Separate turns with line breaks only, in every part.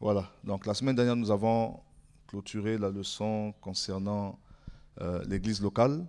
Voilà, donc la semaine dernière, nous avons clôturé la leçon concernant l'église locale.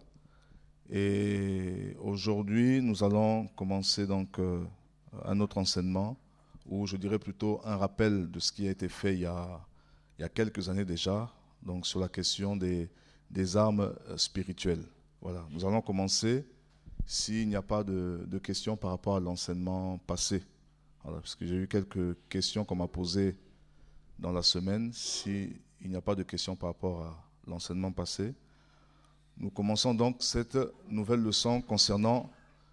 Et aujourd'hui, nous allons commencer donc un autre enseignement, ou je dirais plutôt un rappel de ce qui a été fait il y a quelques années déjà, donc sur la question des armes spirituelles. Voilà, nous allons commencer s'il n'y a pas de questions par rapport à l'enseignement passé. Voilà, parce que j'ai eu quelques questions qu'on m'a posées dans la semaine. S'il n'y a pas de questions par rapport à l'enseignement passé, nous commençons donc cette nouvelle leçon concernant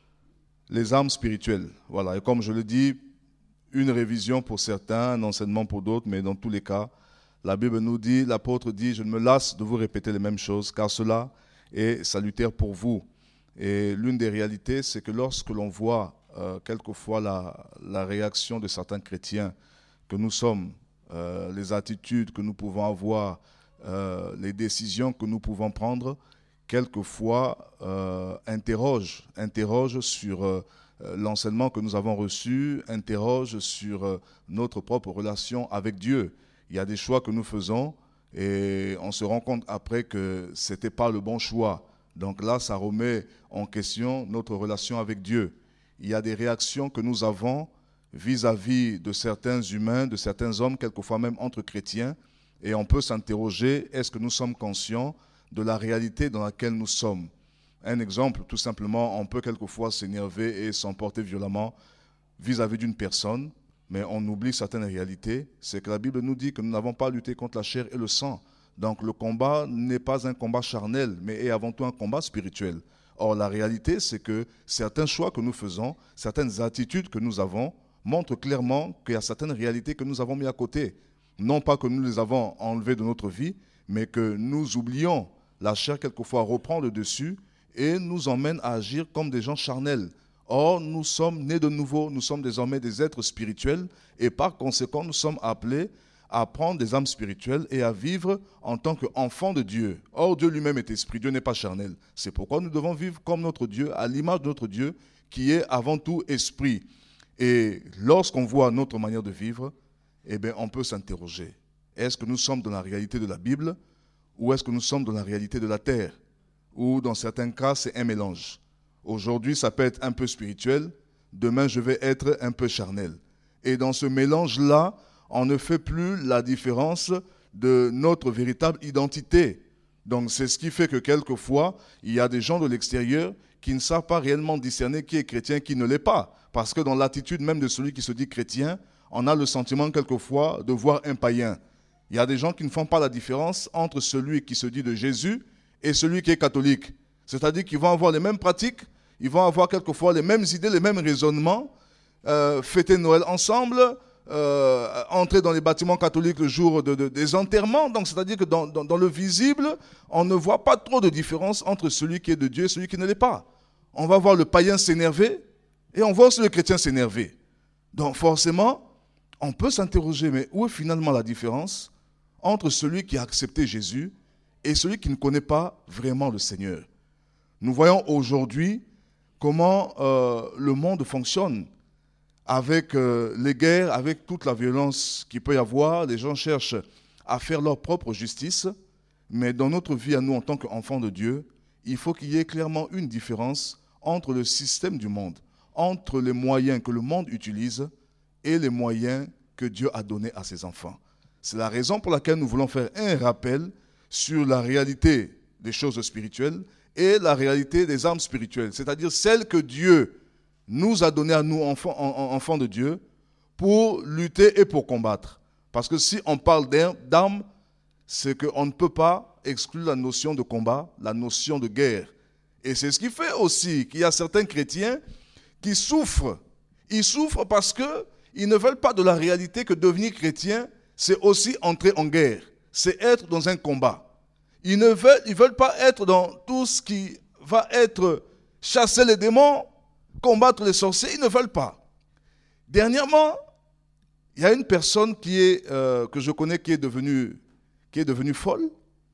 les armes spirituelles. Voilà, et comme je le dis, une révision pour certains, un enseignement pour d'autres, mais dans tous les cas, la Bible nous dit, l'apôtre dit, je ne me lasse de vous répéter les mêmes choses, car cela est salutaire pour vous. Et l'une des réalités, c'est que lorsque l'on voit quelquefois la réaction de certains chrétiens que nous sommes, les attitudes que nous pouvons avoir, les décisions que nous pouvons prendre, quelquefois interroge sur l'enseignement que nous avons reçu, interroge sur notre propre relation avec Dieu. Il y a des choix que nous faisons et on se rend compte après que ce n'était pas le bon choix. Donc là, ça remet en question notre relation avec Dieu. Il y a des réactions que nous avons vis-à-vis de certains humains, de certains hommes, quelquefois même entre chrétiens, et on peut s'interroger, est-ce que nous sommes conscients de la réalité dans laquelle nous sommes? Un exemple, tout simplement, on peut quelquefois s'énerver et s'emporter violemment vis-à-vis d'une personne, mais on oublie certaines réalités. C'est que la Bible nous dit que nous n'avons pas à lutter contre la chair et le sang. Donc le combat n'est pas un combat charnel, mais est avant tout un combat spirituel. Or la réalité, c'est que certains choix que nous faisons, certaines attitudes que nous avons, montrent clairement qu'il y a certaines réalités que nous avons mis à côté. Non pas que nous les avons enlevées de notre vie, mais que nous oublions. La chair quelquefois reprend le dessus et nous emmène à agir comme des gens charnels. Or, nous sommes nés de nouveau, nous sommes désormais des êtres spirituels et par conséquent, nous sommes appelés à prendre des âmes spirituelles et à vivre en tant qu'enfants de Dieu. Or, Dieu lui-même est esprit, Dieu n'est pas charnel. C'est pourquoi nous devons vivre comme notre Dieu, à l'image de notre Dieu, qui est avant tout esprit. Et lorsqu'on voit notre manière de vivre, eh bien, on peut s'interroger. Est-ce que nous sommes dans la réalité de la Bible ou est-ce que nous sommes dans la réalité de la terre? Ou dans certains cas, c'est un mélange. Aujourd'hui, ça peut être un peu spirituel. Demain, je vais être un peu charnel. Et dans ce mélange-là, on ne fait plus la différence de notre véritable identité. Donc, c'est ce qui fait que quelquefois, il y a des gens de l'extérieur qui ne savent pas réellement discerner qui est chrétien et qui ne l'est pas. Parce que dans l'attitude même de celui qui se dit chrétien, on a le sentiment quelquefois de voir un païen. Il y a des gens qui ne font pas la différence entre celui qui se dit de Jésus et celui qui est catholique. C'est-à-dire qu'ils vont avoir les mêmes pratiques, ils vont avoir quelquefois les mêmes idées, les mêmes raisonnements, fêter Noël ensemble, entrer dans les bâtiments catholiques le jour des enterrements. Donc, c'est-à-dire que dans le visible, on ne voit pas trop de différence entre celui qui est de Dieu et celui qui ne l'est pas. On va voir le païen s'énerver et on voit aussi le chrétien s'énerver. Donc, forcément, on peut s'interroger, mais où est finalement la différence entre celui qui a accepté Jésus et celui qui ne connaît pas vraiment le Seigneur? Nous voyons aujourd'hui comment le monde fonctionne avec les guerres, avec toute la violence qu'il peut y avoir. Les gens cherchent à faire leur propre justice, mais dans notre vie à nous en tant qu'enfants de Dieu, il faut qu'il y ait clairement une différence entre le système du monde, entre les moyens que le monde utilise et les moyens que Dieu a donnés à ses enfants. C'est la raison pour laquelle nous voulons faire un rappel sur la réalité des choses spirituelles et la réalité des armes spirituelles, c'est-à-dire celles que Dieu nous a données à nous, enfants de Dieu, pour lutter et pour combattre. Parce que si on parle d'armes, c'est qu'on ne peut pas exclure la notion de combat, la notion de guerre. Et c'est ce qui fait aussi qu'il y a certains chrétiens qui souffrent. Ils souffrent parce qu'ils ne veulent pas de la réalité que devenir chrétien, c'est aussi entrer en guerre, c'est être dans un combat. Ils ne veulent pas être dans tout ce qui va être chasser les démons, combattre les sorciers, ils ne veulent pas. Dernièrement, il y a une personne que je connais qui est devenue folle,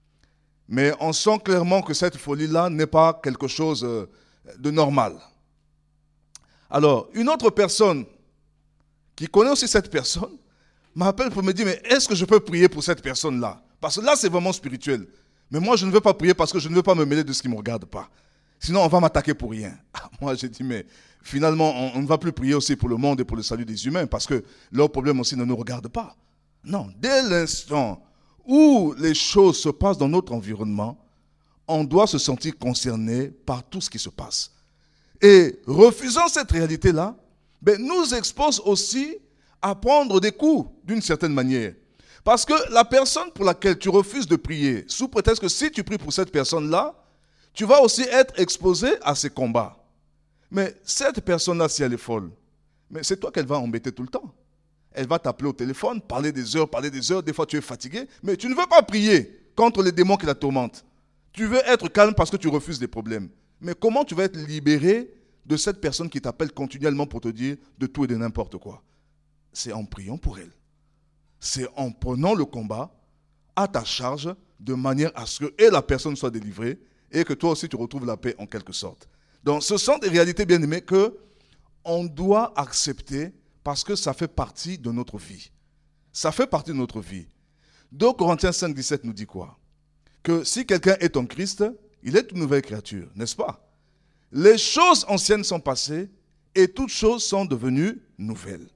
mais on sent clairement que cette folie-là n'est pas quelque chose de normal. Alors, une autre personne qui connaît aussi cette personne m'appelle pour me dire, mais est-ce que je peux prier pour cette personne-là? Parce que là, c'est vraiment spirituel. Mais moi, je ne veux pas prier parce que je ne veux pas me mêler de ce qui ne me regarde pas. Sinon, on va m'attaquer pour rien. Moi, j'ai dit, mais finalement, on ne va plus prier aussi pour le monde et pour le salut des humains parce que leurs problèmes aussi ne nous regardent pas. Non, dès l'instant où les choses se passent dans notre environnement, on doit se sentir concerné par tout ce qui se passe. Et refusant cette réalité-là, nous expose aussi à prendre des coups d'une certaine manière. Parce que la personne pour laquelle tu refuses de prier, sous prétexte que si tu pries pour cette personne-là, tu vas aussi être exposé à ces combats. Mais cette personne-là, si elle est folle, mais c'est toi qu'elle va embêter tout le temps. Elle va t'appeler au téléphone, parler des heures, des fois tu es fatigué, mais tu ne veux pas prier contre les démons qui la tourmentent. Tu veux être calme parce que tu refuses des problèmes. Mais comment tu vas être libéré de cette personne qui t'appelle continuellement pour te dire de tout et de n'importe quoi? C'est en priant pour elle. C'est en prenant le combat à ta charge de manière à ce que la personne soit délivrée et que toi aussi tu retrouves la paix en quelque sorte. Donc ce sont des réalités bien aimées qu'on doit accepter parce que ça fait partie de notre vie. Ça fait partie de notre vie. 2 Corinthiens 5, 17 nous dit quoi? Que si quelqu'un est en Christ, il est une nouvelle créature, n'est-ce pas? Les choses anciennes sont passées et toutes choses sont devenues nouvelles.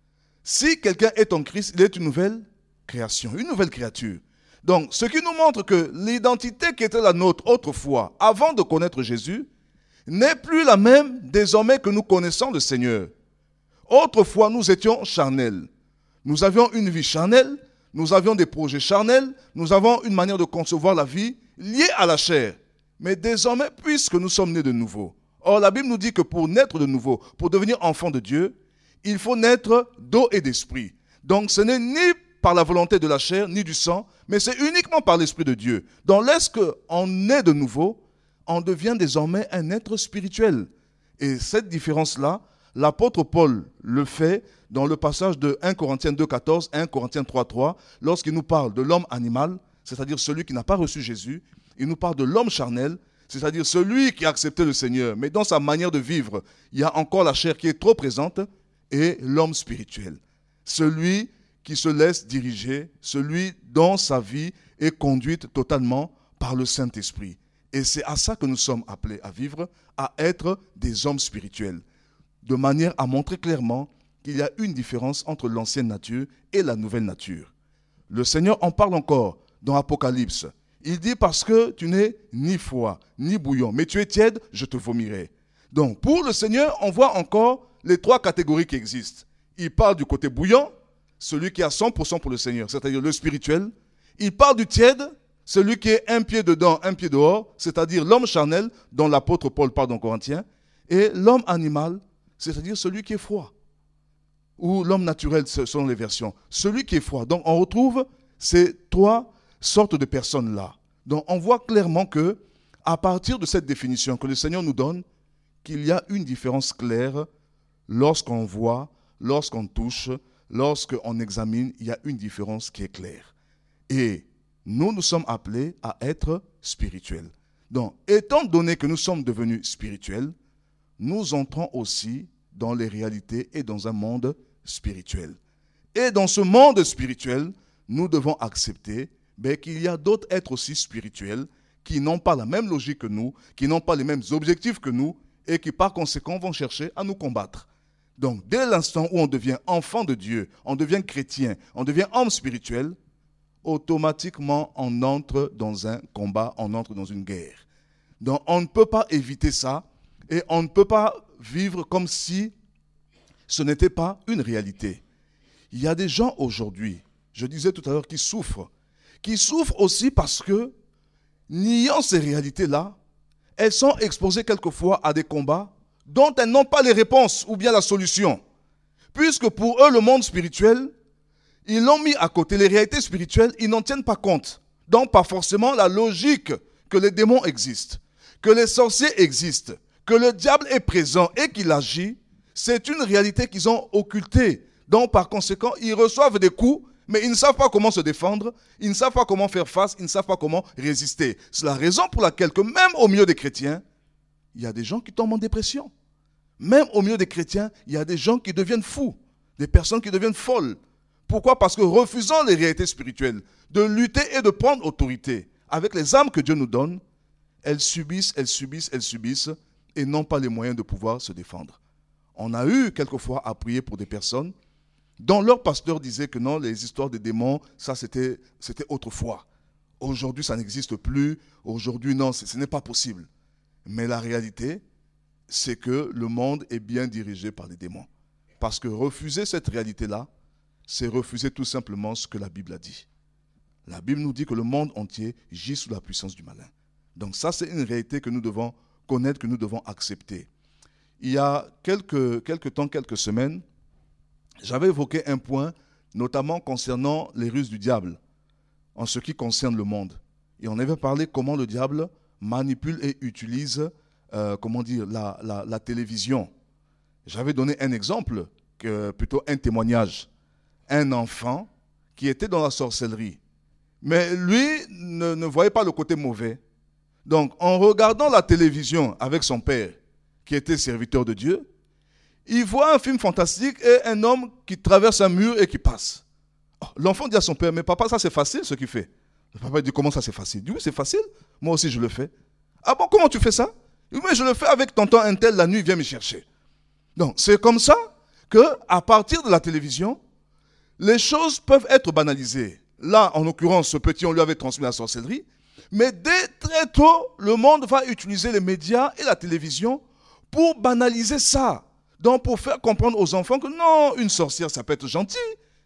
Si quelqu'un est en Christ, il est une nouvelle création, une nouvelle créature. Donc, ce qui nous montre que l'identité qui était la nôtre autrefois, avant de connaître Jésus, n'est plus la même désormais que nous connaissons le Seigneur. Autrefois, nous étions charnels. Nous avions une vie charnelle, nous avions des projets charnels, nous avons une manière de concevoir la vie liée à la chair. Mais désormais, puisque nous sommes nés de nouveau, or la Bible nous dit que pour naître de nouveau, pour devenir enfant de Dieu, il faut naître d'eau et d'esprit. Donc ce n'est ni par la volonté de la chair, ni du sang, mais c'est uniquement par l'Esprit de Dieu. Donc lorsqu'on est de nouveau, on devient désormais un être spirituel. Et cette différence-là, l'apôtre Paul le fait dans le passage de 1 Corinthiens 2,14, 1 Corinthiens 3,3, lorsqu'il nous parle de l'homme animal, c'est-à-dire celui qui n'a pas reçu Jésus, il nous parle de l'homme charnel, c'est-à-dire celui qui a accepté le Seigneur, mais dans sa manière de vivre, il y a encore la chair qui est trop présente, et l'homme spirituel, celui qui se laisse diriger, celui dont sa vie est conduite totalement par le Saint-Esprit. Et c'est à ça que nous sommes appelés à vivre, à être des hommes spirituels, de manière à montrer clairement qu'il y a une différence entre l'ancienne nature et la nouvelle nature. Le Seigneur en parle encore dans Apocalypse. Il dit parce que tu n'es ni froid, ni bouillant, mais tu es tiède, je te vomirai. Donc pour le Seigneur, on voit encore les 3 catégories qui existent. Il parle du côté bouillant, celui qui est à 100% pour le Seigneur, c'est-à-dire le spirituel. Il parle du tiède, celui qui est un pied dedans, un pied dehors, c'est-à-dire l'homme charnel, dont l'apôtre Paul parle dans Corinthiens, et l'homme animal, c'est-à-dire celui qui est froid, ou l'homme naturel selon les versions, celui qui est froid. Donc on retrouve ces 3 sortes de personnes-là. Donc on voit clairement que, à partir de cette définition que le Seigneur nous donne, qu'il y a une différence claire lorsqu'on voit, lorsqu'on touche, lorsqu'on examine, il y a une différence qui est claire. Et nous sommes appelés à être spirituels. Donc, étant donné que nous sommes devenus spirituels, nous entrons aussi dans les réalités et dans un monde spirituel. Et dans ce monde spirituel, nous devons accepter qu'il y a d'autres êtres aussi spirituels qui n'ont pas la même logique que nous, qui n'ont pas les mêmes objectifs que nous et qui par conséquent vont chercher à nous combattre. Donc, dès l'instant où on devient enfant de Dieu, on devient chrétien, on devient homme spirituel, automatiquement on entre dans un combat, on entre dans une guerre. Donc, on ne peut pas éviter ça et on ne peut pas vivre comme si ce n'était pas une réalité. Il y a des gens aujourd'hui, je disais tout à l'heure, qui souffrent aussi parce que, niant ces réalités-là, elles sont exposées quelquefois à des combats dont elles n'ont pas les réponses ou bien la solution. Puisque pour eux, le monde spirituel, ils l'ont mis à côté. Les réalités spirituelles, ils n'en tiennent pas compte. Donc, pas forcément la logique que les démons existent, que les sorciers existent, que le diable est présent et qu'il agit, c'est une réalité qu'ils ont occultée. Donc, par conséquent, ils reçoivent des coups, mais ils ne savent pas comment se défendre, ils ne savent pas comment faire face, ils ne savent pas comment résister. C'est la raison pour laquelle, que même au milieu des chrétiens, il y a des gens qui tombent en dépression. Même au milieu des chrétiens, il y a des gens qui deviennent fous, des personnes qui deviennent folles. Pourquoi? Parce que refusant les réalités spirituelles, de lutter et de prendre autorité avec les armes que Dieu nous donne, elles subissent et n'ont pas les moyens de pouvoir se défendre. On a eu quelquefois à prier pour des personnes dont leur pasteur disait que non, les histoires de démons, ça c'était autrefois. Aujourd'hui, ça n'existe plus. Aujourd'hui, non, ce n'est pas possible. Mais la réalité, c'est que le monde est bien dirigé par les démons. Parce que refuser cette réalité-là, c'est refuser tout simplement ce que la Bible a dit. La Bible nous dit que le monde entier gît sous la puissance du malin. Donc ça, c'est une réalité que nous devons connaître, que nous devons accepter. Il y a quelques semaines, j'avais évoqué un point, notamment concernant les ruses du diable, en ce qui concerne le monde. Et on avait parlé comment le diable manipule et utilise la télévision. J'avais donné un exemple, plutôt un témoignage. Un enfant qui était dans la sorcellerie. Mais lui ne voyait pas le côté mauvais. Donc, en regardant la télévision avec son père, qui était serviteur de Dieu, il voit un film fantastique et un homme qui traverse un mur et qui passe. L'enfant dit à son père, mais papa, ça c'est facile ce qu'il fait. Le papa dit, comment ça c'est facile? Il dit, oui, c'est facile, moi aussi je le fais. Ah bon, comment tu fais ça? Il dit, mais je le fais avec tonton Intel, la nuit il vient me chercher. Donc, c'est comme ça qu'à partir de la télévision, les choses peuvent être banalisées. Là, en l'occurrence, ce petit, on lui avait transmis la sorcellerie. Mais dès très tôt, le monde va utiliser les médias et la télévision pour banaliser ça. Donc, pour faire comprendre aux enfants que non, une sorcière, ça peut être gentil.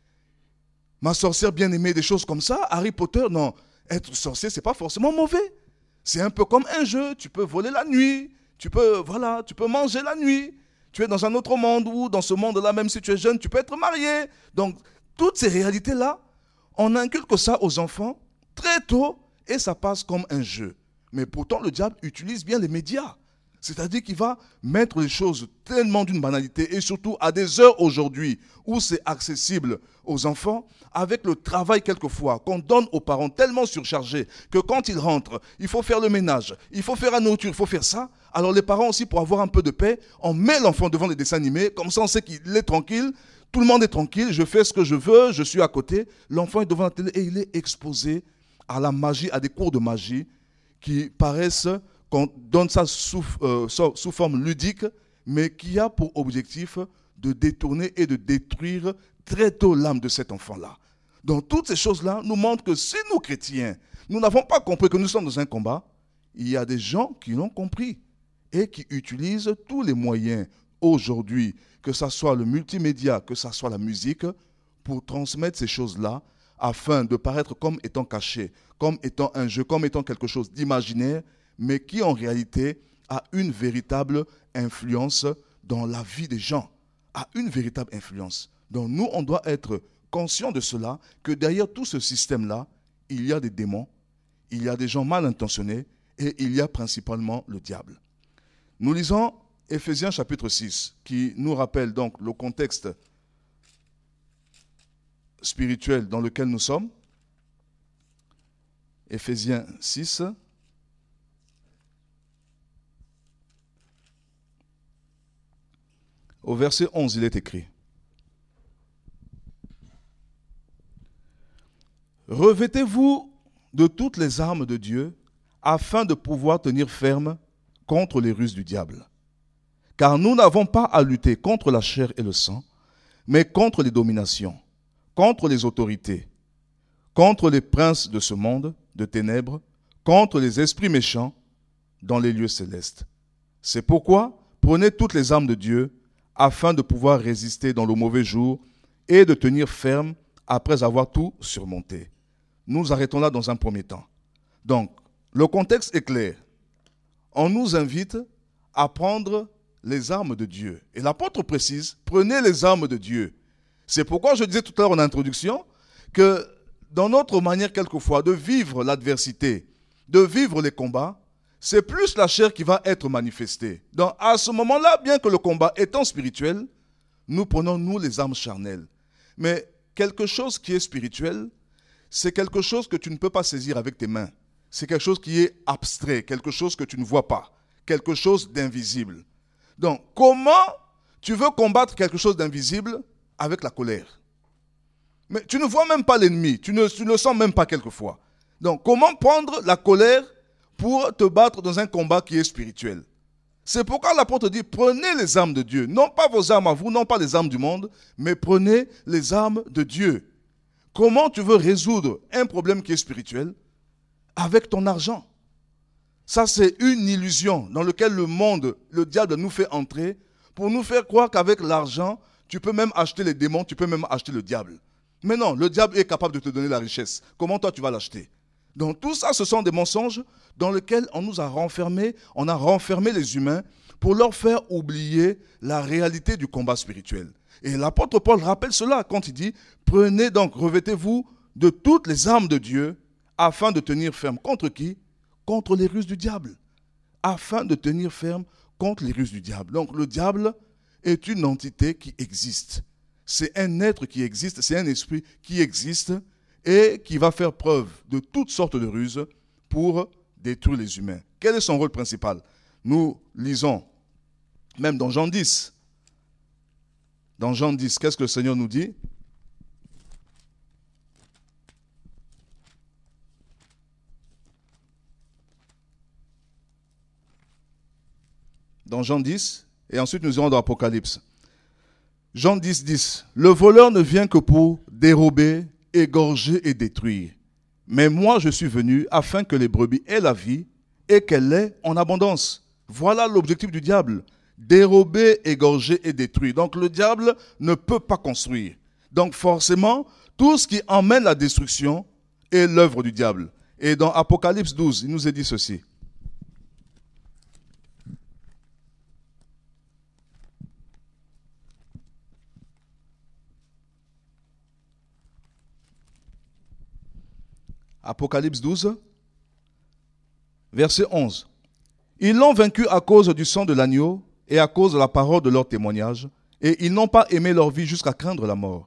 Ma sorcière bien-aimée, des choses comme ça. Harry Potter, non. Être sorcier, c'est pas forcément mauvais. C'est un peu comme un jeu. Tu peux voler la nuit. Tu peux manger la nuit. Tu es dans un autre monde ou dans ce monde-là, même si tu es jeune, tu peux être marié. Donc, toutes ces réalités-là, on inculque ça aux enfants très tôt et ça passe comme un jeu. Mais pourtant, le diable utilise bien les médias. C'est-à-dire qu'il va mettre les choses tellement d'une banalité et surtout à des heures aujourd'hui où c'est accessible aux enfants, avec le travail quelquefois qu'on donne aux parents tellement surchargés que quand ils rentrent, il faut faire le ménage, il faut faire la nourriture, il faut faire ça. Alors les parents aussi, pour avoir un peu de paix, on met l'enfant devant les dessins animés, comme ça on sait qu'il est tranquille, tout le monde est tranquille, je fais ce que je veux, je suis à côté. L'enfant est devant la télé et il est exposé à la magie, à des cours de magie qui paraissent qu'on donne ça sous forme ludique, mais qui a pour objectif de détourner et de détruire très tôt l'âme de cet enfant-là. Donc toutes ces choses-là nous montrent que si nous, chrétiens, nous n'avons pas compris que nous sommes dans un combat, il y a des gens qui l'ont compris et qui utilisent tous les moyens aujourd'hui, que ce soit le multimédia, que ce soit la musique, pour transmettre ces choses-là afin de paraître comme étant caché, comme étant un jeu, comme étant quelque chose d'imaginaire, mais qui en réalité a une véritable influence dans la vie des gens, a une véritable influence. Donc nous, on doit être conscients de cela, que derrière tout ce système-là, il y a des démons, il y a des gens mal intentionnés et il y a principalement le diable. Nous lisons Éphésiens chapitre 6, qui nous rappelle donc le contexte spirituel dans lequel nous sommes. Éphésiens 6. Au verset 11, il est écrit: Revêtez-vous de toutes les armes de Dieu afin de pouvoir tenir ferme contre les ruses du diable. Car nous n'avons pas à lutter contre la chair et le sang, mais contre les dominations, contre les autorités, contre les princes de ce monde de ténèbres, contre les esprits méchants dans les lieux célestes. C'est pourquoi prenez toutes les armes de Dieu afin de pouvoir résister dans le mauvais jour et de tenir ferme après avoir tout surmonté. Nous arrêtons là dans un premier temps. Donc, le contexte est clair. On nous invite à prendre les armes de Dieu. Et l'apôtre précise, prenez les armes de Dieu. C'est pourquoi je disais tout à l'heure en introduction que dans notre manière quelquefois de vivre l'adversité, de vivre les combats, c'est plus la chair qui va être manifestée. Donc à ce moment-là, bien que le combat étant spirituel, nous prenons nous les armes charnelles. Mais quelque chose qui est spirituel, c'est quelque chose que tu ne peux pas saisir avec tes mains. C'est quelque chose qui est abstrait, quelque chose que tu ne vois pas, quelque chose d'invisible. Donc, comment tu veux combattre quelque chose d'invisible avec la colère? Mais tu ne vois même pas l'ennemi, tu ne le sens même pas quelquefois. Donc, comment prendre la colère pour te battre dans un combat qui est spirituel? C'est pourquoi l'apôtre dit, prenez les armes de Dieu. Non pas vos armes à vous, non pas les armes du monde, mais prenez les armes de Dieu. Comment tu veux résoudre un problème qui est spirituel? Avec ton argent. Ça, c'est une illusion dans laquelle le monde, le diable nous fait entrer pour nous faire croire qu'avec l'argent, tu peux même acheter les démons, tu peux même acheter le diable. Mais non, le diable est capable de te donner la richesse. Comment toi, tu vas l'acheter? Donc tout ça, ce sont des mensonges dans lesquels on nous a renfermés, on a renfermé les humains pour leur faire oublier la réalité du combat spirituel. Et l'apôtre Paul rappelle cela quand il dit, prenez donc, revêtez-vous de toutes les armes de Dieu afin de tenir ferme. Contre qui? Contre les ruses du diable. Afin de tenir ferme contre les ruses du diable. Donc le diable est une entité qui existe. C'est un être qui existe, c'est un esprit qui existe et qui va faire preuve de toutes sortes de ruses pour détruire les humains. Quel est son rôle principal? Nous lisons, même dans Jean 10. Dans Jean 10, qu'est-ce que le Seigneur nous dit? Dans Jean 10, et ensuite nous irons dans l'Apocalypse. Jean 10, 10. Le voleur ne vient que pour dérober, égorger et détruire. Mais moi je suis venu afin que les brebis aient la vie et qu'elle l'ait en abondance. Voilà l'objectif du diable. Dérober, égorger et détruire. Donc le diable ne peut pas construire. Donc forcément, tout ce qui emmène la destruction est l'œuvre du diable. Et dans Apocalypse 12, il nous est dit ceci. Apocalypse 12, verset 11. Ils l'ont vaincu à cause du sang de l'agneau et à cause de la parole de leur témoignage, et ils n'ont pas aimé leur vie jusqu'à craindre la mort.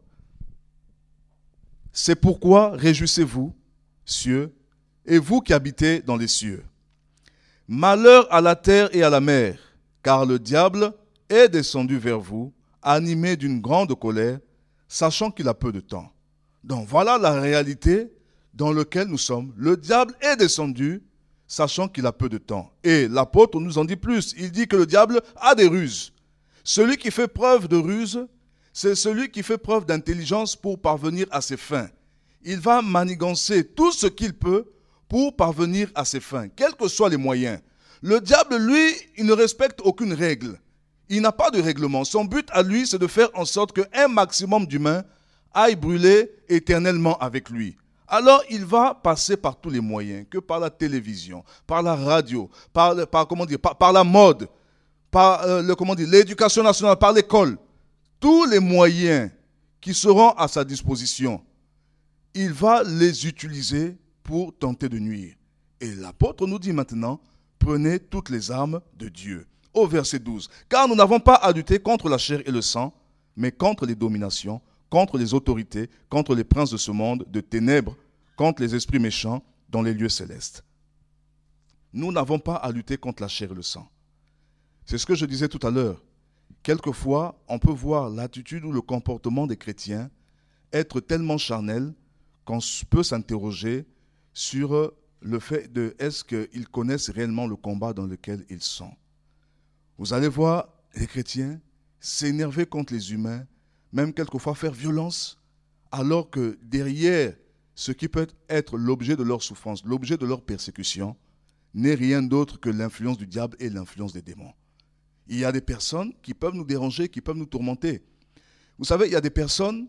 C'est pourquoi réjouissez-vous, cieux, et vous qui habitez dans les cieux. Malheur à la terre et à la mer, car le diable est descendu vers vous, animé d'une grande colère, sachant qu'il a peu de temps. Donc voilà la réalité dans laquelle nous sommes. Le diable est descendu, sachant qu'il a peu de temps. Et l'apôtre nous en dit plus. Il dit que le diable a des ruses. Celui qui fait preuve de ruse, c'est celui qui fait preuve d'intelligence pour parvenir à ses fins. Il va manigancer tout ce qu'il peut pour parvenir à ses fins, quels que soient les moyens. Le diable, lui, il ne respecte aucune règle. Il n'a pas de règlement. Son but à lui, c'est de faire en sorte qu'un maximum d'humains aillent brûler éternellement avec lui. Alors il va passer par tous les moyens, que par la télévision, par la radio, par la mode, par l'éducation nationale, par l'école. Tous les moyens qui seront à sa disposition, il va les utiliser pour tenter de nuire. Et l'apôtre nous dit maintenant, prenez toutes les armes de Dieu. Au verset 12, car nous n'avons pas à lutter contre la chair et le sang, mais contre les dominations, contre les autorités, contre les princes de ce monde, de ténèbres, contre les esprits méchants dans les lieux célestes. Nous n'avons pas à lutter contre la chair et le sang. C'est ce que je disais tout à l'heure. Quelquefois, on peut voir l'attitude ou le comportement des chrétiens être tellement charnel qu'on peut s'interroger sur le fait de est-ce qu'ils connaissent réellement le combat dans lequel ils sont. Vous allez voir les chrétiens s'énerver contre les humains, même quelquefois faire violence, alors que derrière ce qui peut être l'objet de leur souffrance, l'objet de leur persécution, n'est rien d'autre que l'influence du diable et l'influence des démons. Il y a des personnes qui peuvent nous déranger, qui peuvent nous tourmenter. Vous savez, il y a des personnes,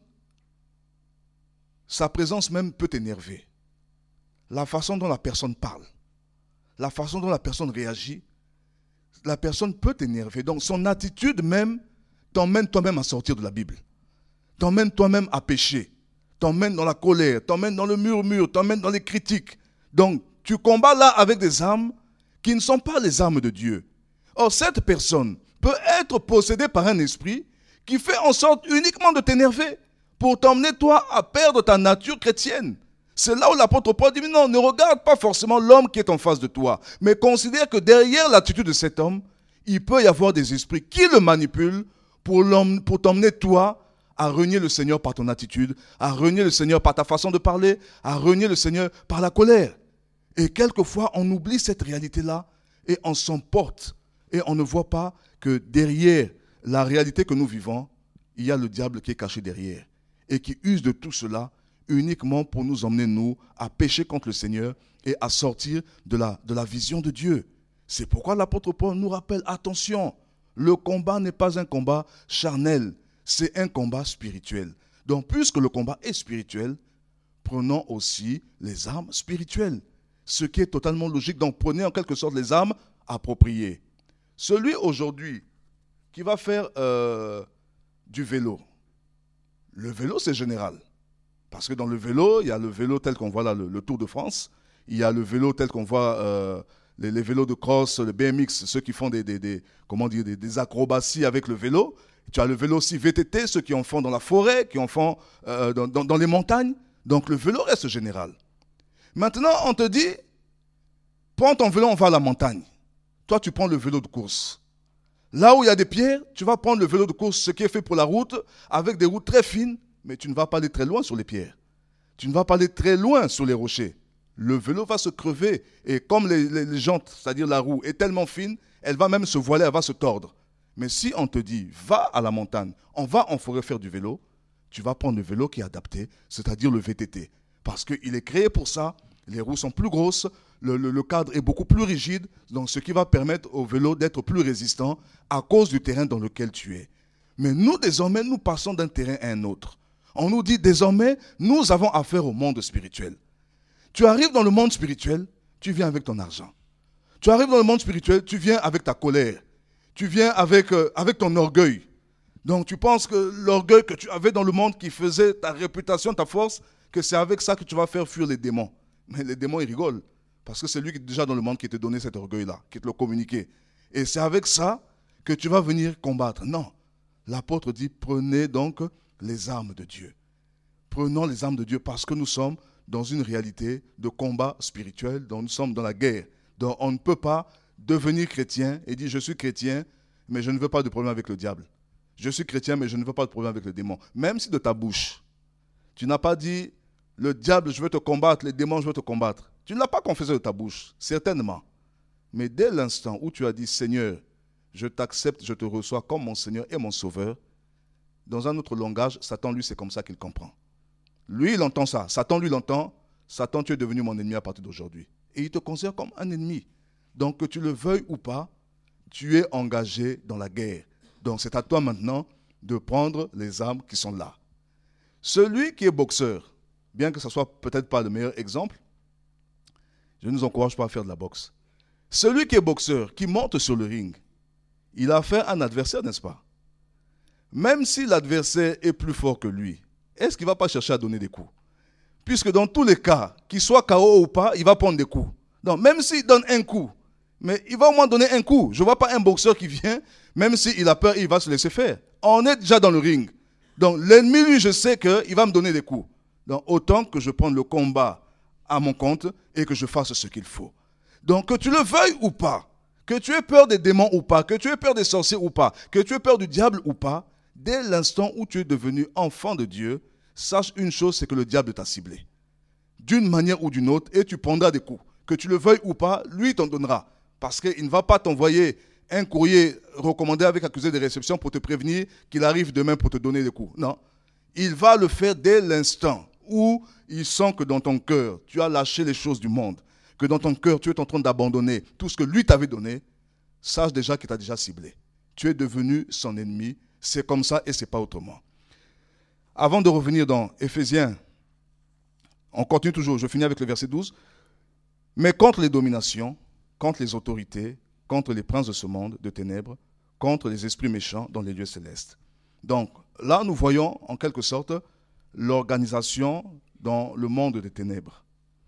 sa présence même peut t'énerver. La façon dont la personne parle, la façon dont la personne réagit, la personne peut t'énerver. Donc son attitude même t'emmène toi-même à sortir de la Bible, t'emmène toi-même à pécher, t'emmène dans la colère, t'emmène dans le murmure, t'emmène dans les critiques. Donc tu combats là avec des armes qui ne sont pas les armes de Dieu. Or cette personne peut être possédée par un esprit qui fait en sorte uniquement de t'énerver pour t'emmener toi à perdre ta nature chrétienne. C'est là où l'apôtre Paul dit, non, ne regarde pas forcément l'homme qui est en face de toi, mais considère que derrière l'attitude de cet homme, il peut y avoir des esprits qui le manipulent pour t'emmener toi à renier le Seigneur par ton attitude, à renier le Seigneur par ta façon de parler, à renier le Seigneur par la colère. Et quelquefois, on oublie cette réalité-là et on s'emporte. Et on ne voit pas que derrière la réalité que nous vivons, il y a le diable qui est caché derrière et qui use de tout cela uniquement pour nous emmener, nous, à pécher contre le Seigneur et à sortir de la vision de Dieu. C'est pourquoi l'apôtre Paul nous rappelle, attention, le combat n'est pas un combat charnel, c'est un combat spirituel. Donc, puisque le combat est spirituel, prenons aussi les armes spirituelles, ce qui est totalement logique. Donc, prenez en quelque sorte les armes appropriées. Celui aujourd'hui qui va faire du vélo, le vélo c'est général. Parce que dans le vélo, il y a le vélo tel qu'on voit là, le Tour de France. Il y a le vélo tel qu'on voit les vélos de cross, le BMX, ceux qui font des acrobaties avec le vélo. Tu as le vélo aussi VTT, ceux qui en font dans la forêt, qui en font dans les montagnes. Donc le vélo reste général. Maintenant, on te dit, prends ton vélo, on va à la montagne. Toi, tu prends le vélo de course. Là où il y a des pierres, tu vas prendre le vélo de course, ce qui est fait pour la route, avec des routes très fines, mais tu ne vas pas aller très loin sur les pierres. Tu ne vas pas aller très loin sur les rochers. Le vélo va se crever et comme les jantes, c'est-à-dire la roue, est tellement fine, elle va même se voiler, elle va se tordre. Mais si on te dit, va à la montagne, on va en forêt faire du vélo, tu vas prendre le vélo qui est adapté, c'est-à-dire le VTT. Parce qu'il est créé pour ça, les roues sont plus grosses, le cadre est beaucoup plus rigide, donc ce qui va permettre au vélo d'être plus résistant à cause du terrain dans lequel tu es. Mais nous, désormais, nous passons d'un terrain à un autre. On nous dit désormais, nous avons affaire au monde spirituel. Tu arrives dans le monde spirituel, tu viens avec ton argent. Tu arrives dans le monde spirituel, tu viens avec ta colère. Tu viens avec ton orgueil. Donc tu penses que l'orgueil que tu avais dans le monde qui faisait ta réputation, ta force, que c'est avec ça que tu vas faire fuir les démons. Mais les démons, ils rigolent. Parce que c'est lui qui est déjà dans le monde qui te donnait cet orgueil-là, qui te l'a communiqué. Et c'est avec ça que tu vas venir combattre. Non. L'apôtre dit, prenez donc les armes de Dieu. Prenons les armes de Dieu parce que nous sommes dans une réalité de combat spirituel, dont nous sommes dans la guerre. Donc on ne peut pas devenir chrétien et dire je suis chrétien, mais je ne veux pas de problème avec le diable. Je suis chrétien, mais je ne veux pas de problème avec le démon. Même si de ta bouche, tu n'as pas dit le diable, je veux te combattre, les démons, je veux te combattre. Tu ne l'as pas confessé de ta bouche, certainement. Mais dès l'instant où tu as dit Seigneur, je t'accepte, je te reçois comme mon Seigneur et mon Sauveur, dans un autre langage, Satan, lui, c'est comme ça qu'il comprend. Lui, il entend ça. Satan, lui, l'entend. Satan, tu es devenu mon ennemi à partir d'aujourd'hui. Et il te considère comme un ennemi. Donc, que tu le veuilles ou pas, tu es engagé dans la guerre. Donc, c'est à toi maintenant de prendre les armes qui sont là. Celui qui est boxeur, bien que ce ne soit peut-être pas le meilleur exemple, je ne nous encourage pas à faire de la boxe. Celui qui est boxeur, qui monte sur le ring, il a affaire à un adversaire, n'est-ce pas? Même si l'adversaire est plus fort que lui, est-ce qu'il ne va pas chercher à donner des coups? Puisque dans tous les cas, qu'il soit KO ou pas, il va prendre des coups. Donc même s'il donne un coup, mais il va au moins donner un coup. Je ne vois pas un boxeur qui vient, même s'il a peur, il va se laisser faire. On est déjà dans le ring. Donc l'ennemi, lui, je sais qu'il va me donner des coups. Donc autant que je prenne le combat à mon compte et que je fasse ce qu'il faut. Donc que tu le veuilles ou pas, que tu aies peur des démons ou pas, que tu aies peur des sorciers ou pas, que tu aies peur du diable ou pas, dès l'instant où tu es devenu enfant de Dieu, sache une chose, c'est que le diable t'a ciblé. D'une manière ou d'une autre, et tu prendras des coups. Que tu le veuilles ou pas, lui t'en donnera. Parce qu'il ne va pas t'envoyer un courrier recommandé avec accusé de réception pour te prévenir qu'il arrive demain pour te donner des coups. Non. Il va le faire dès l'instant où il sent que dans ton cœur, tu as lâché les choses du monde, que dans ton cœur, tu es en train d'abandonner tout ce que lui t'avait donné. Sache déjà qu'il t'a déjà ciblé. Tu es devenu son ennemi. C'est comme ça et ce n'est pas autrement. Avant de revenir dans Éphésiens, on continue toujours, je finis avec le verset 12. Mais contre les dominations, contre les autorités, contre les princes de ce monde de ténèbres, contre les esprits méchants dans les lieux célestes. Donc là, nous voyons en quelque sorte l'organisation dans le monde des ténèbres.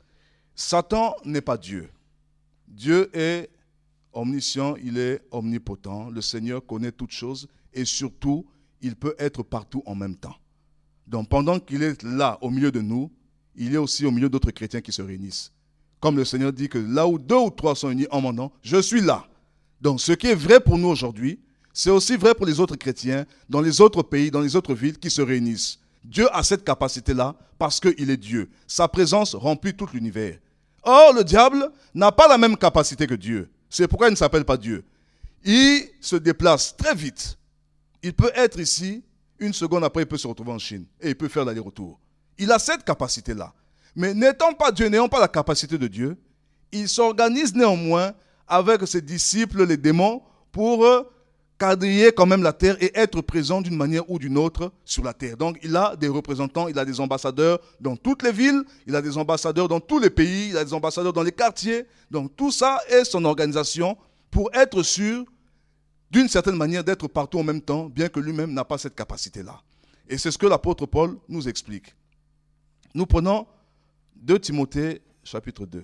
Satan n'est pas Dieu. Dieu est omniscient, il est omnipotent. Le Seigneur connaît toutes choses et surtout, il peut être partout en même temps. Donc pendant qu'il est là au milieu de nous, il est aussi au milieu d'autres chrétiens qui se réunissent. Comme le Seigneur dit que là où 2 ou 3 sont unis en mon nom, je suis là. Donc ce qui est vrai pour nous aujourd'hui, C'est aussi vrai pour les autres chrétiens, dans les autres pays, dans les autres villes qui se réunissent. Dieu a cette capacité-là parce qu'il est Dieu. Sa présence remplit tout l'univers. Or, le diable n'a pas la même capacité que Dieu. C'est pourquoi il ne s'appelle pas Dieu. Il se déplace très vite. Il peut être ici, une seconde après, il peut se retrouver en Chine. Et il peut faire l'aller-retour. Il a cette capacité-là. Mais n'étant pas Dieu, n'ayant pas la capacité de Dieu, il s'organise néanmoins avec ses disciples, les démons, pour quadriller quand même la terre et être présent d'une manière ou d'une autre sur la terre. Donc il a des représentants, il a des ambassadeurs dans toutes les villes, il a des ambassadeurs dans tous les pays, il a des ambassadeurs dans les quartiers. Donc tout ça est son organisation pour être sûr, d'une certaine manière, d'être partout en même temps, bien que lui-même n'a pas cette capacité-là. Et c'est ce que l'apôtre Paul nous explique. Nous prenons 2 Timothée chapitre 2.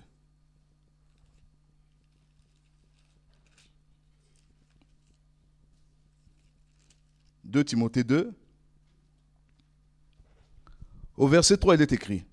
2 Timothée 2, au verset 3, il est écrit.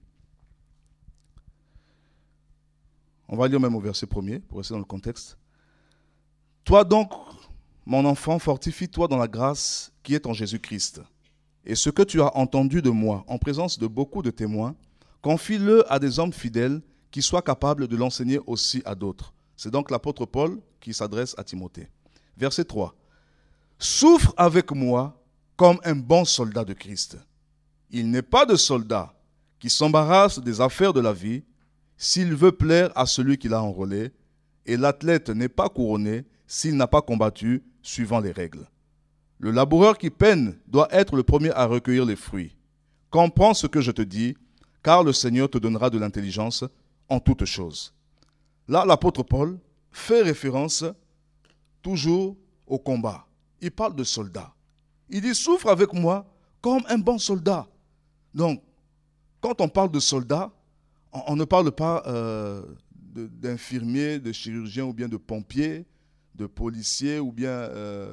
On va lire même au verset 1er, pour rester dans le contexte. Toi donc, mon enfant, fortifie-toi dans la grâce qui est en Jésus-Christ. Et ce que tu as entendu de moi, en présence de beaucoup de témoins, confie-le à des hommes fidèles qui soient capables de l'enseigner aussi à d'autres. C'est donc l'apôtre Paul qui s'adresse à Timothée. Verset 3. Souffre avec moi comme un bon soldat de Christ. Il n'est pas de soldat qui s'embarrasse des affaires de la vie s'il veut plaire à celui qui l'a enrôlé, et l'athlète n'est pas couronné s'il n'a pas combattu suivant les règles. Le laboureur qui peine doit être le premier à recueillir les fruits. Comprends ce que je te dis, car le Seigneur te donnera de l'intelligence en toutes choses. Là, l'apôtre Paul fait référence toujours au combat. Il parle de soldats. Il dit, souffre avec moi comme un bon soldat. Donc, quand on parle de soldats, on ne parle pas d'infirmiers, de chirurgiens ou bien de pompiers, de policiers ou bien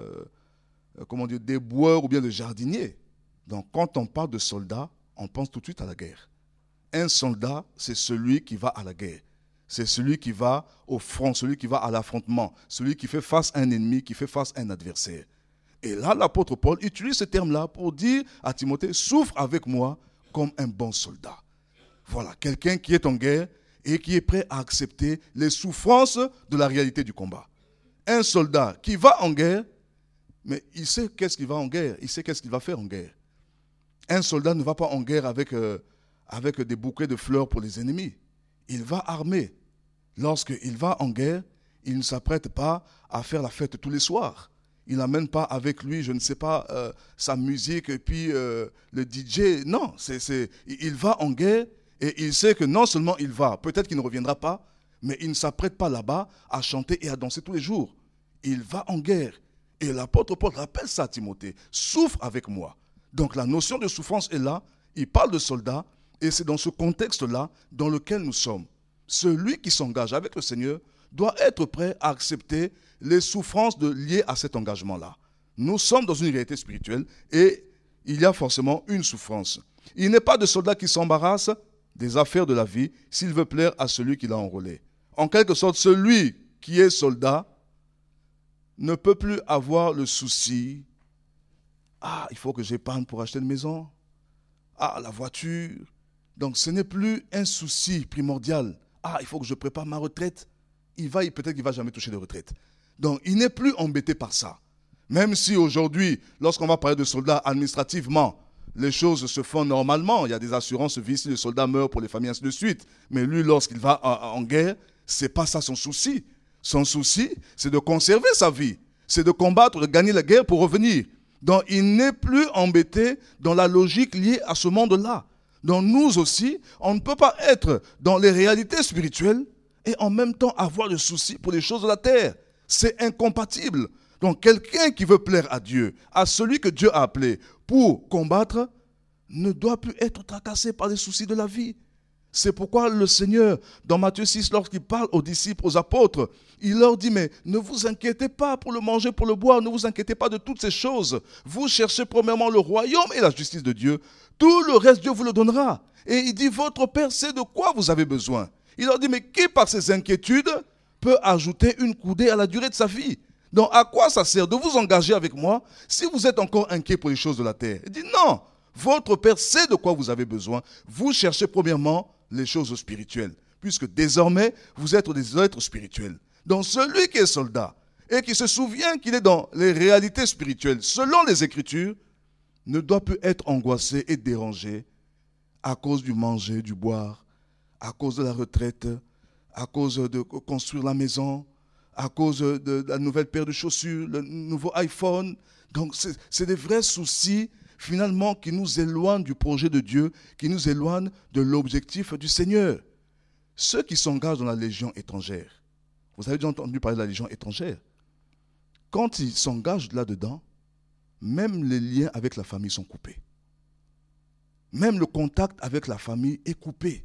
d'éboueurs ou bien de jardiniers. Donc, quand on parle de soldats, on pense tout de suite à la guerre. Un soldat, c'est celui qui va à la guerre. C'est celui qui va au front, celui qui va à l'affrontement, celui qui fait face à un ennemi, qui fait face à un adversaire. Et là, l'apôtre Paul utilise ce terme-là pour dire à Timothée, souffre avec moi comme un bon soldat. Voilà, quelqu'un qui est en guerre et qui est prêt à accepter les souffrances de la réalité du combat. Un soldat qui va en guerre, mais il sait qu'est-ce qu'il va en guerre, il sait qu'est-ce qu'il va faire en guerre. Un soldat ne va pas en guerre avec des bouquets de fleurs pour les ennemis. Il va armé. Lorsqu'il va en guerre, il ne s'apprête pas à faire la fête tous les soirs. Il n'amène pas avec lui, je ne sais pas, sa musique et puis le DJ. Non, il va en guerre et il sait que non seulement il va, peut-être qu'il ne reviendra pas, mais il ne s'apprête pas là-bas à chanter et à danser tous les jours. Il va en guerre. Et l'apôtre Paul rappelle ça à Timothée. Souffre avec moi. Donc la notion de souffrance est là. Il parle de soldats et c'est dans ce contexte-là dans lequel nous sommes. Celui qui s'engage avec le Seigneur doit être prêt à accepter les souffrances liées à cet engagement-là. Nous sommes dans une réalité spirituelle et il y a forcément une souffrance. Il n'est pas de soldat qui s'embarrasse des affaires de la vie s'il veut plaire à celui qui l'a enrôlé. En quelque sorte, celui qui est soldat ne peut plus avoir le souci. Ah, il faut que j'épargne pour acheter une maison. Ah, la voiture. Donc ce n'est plus un souci primordial. Ah, il faut que je prépare ma retraite. Peut-être qu'il ne va jamais toucher de retraite. Donc il n'est plus embêté par ça. Même si aujourd'hui, lorsqu'on va parler de soldats administrativement, les choses se font normalement. Il y a des assurances vie si le soldat meurt pour les familles, ainsi de suite. Mais lui, lorsqu'il va en guerre, ce n'est pas ça son souci. Son souci, c'est de conserver sa vie. C'est de combattre, de gagner la guerre pour revenir. Donc il n'est plus embêté dans la logique liée à ce monde-là. Donc nous aussi, on ne peut pas être dans les réalités spirituelles et en même temps avoir le souci pour les choses de la terre. C'est incompatible. Donc quelqu'un qui veut plaire à Dieu, à celui que Dieu a appelé pour combattre, ne doit plus être tracassé par les soucis de la vie. C'est pourquoi le Seigneur, dans Matthieu 6, lorsqu'il parle aux disciples, aux apôtres, il leur dit, mais ne vous inquiétez pas pour le manger, pour le boire, ne vous inquiétez pas de toutes ces choses. Vous cherchez premièrement le royaume et la justice de Dieu. Tout le reste, Dieu vous le donnera. Et il dit, votre Père sait de quoi vous avez besoin. Il leur dit, mais qui par ses inquiétudes peut ajouter une coudée à la durée de sa vie? Donc, à quoi ça sert de vous engager avec moi si vous êtes encore inquiet pour les choses de la terre? Il dit non, votre Père sait de quoi vous avez besoin. Vous cherchez premièrement les choses spirituelles, puisque désormais, vous êtes des êtres spirituels. Donc, celui qui est soldat et qui se souvient qu'il est dans les réalités spirituelles, selon les Écritures, ne doit plus être angoissé et dérangé à cause du manger, du boire, à cause de la retraite, à cause de construire la maison, à cause de la nouvelle paire de chaussures, le nouveau iPhone. Donc, c'est des vrais soucis, finalement, qui nous éloignent du projet de Dieu, qui nous éloignent de l'objectif du Seigneur. Ceux qui s'engagent dans la Légion étrangère, vous avez déjà entendu parler de la Légion étrangère? Quand ils s'engagent là-dedans, même les liens avec la famille sont coupés. Même le contact avec la famille est coupé.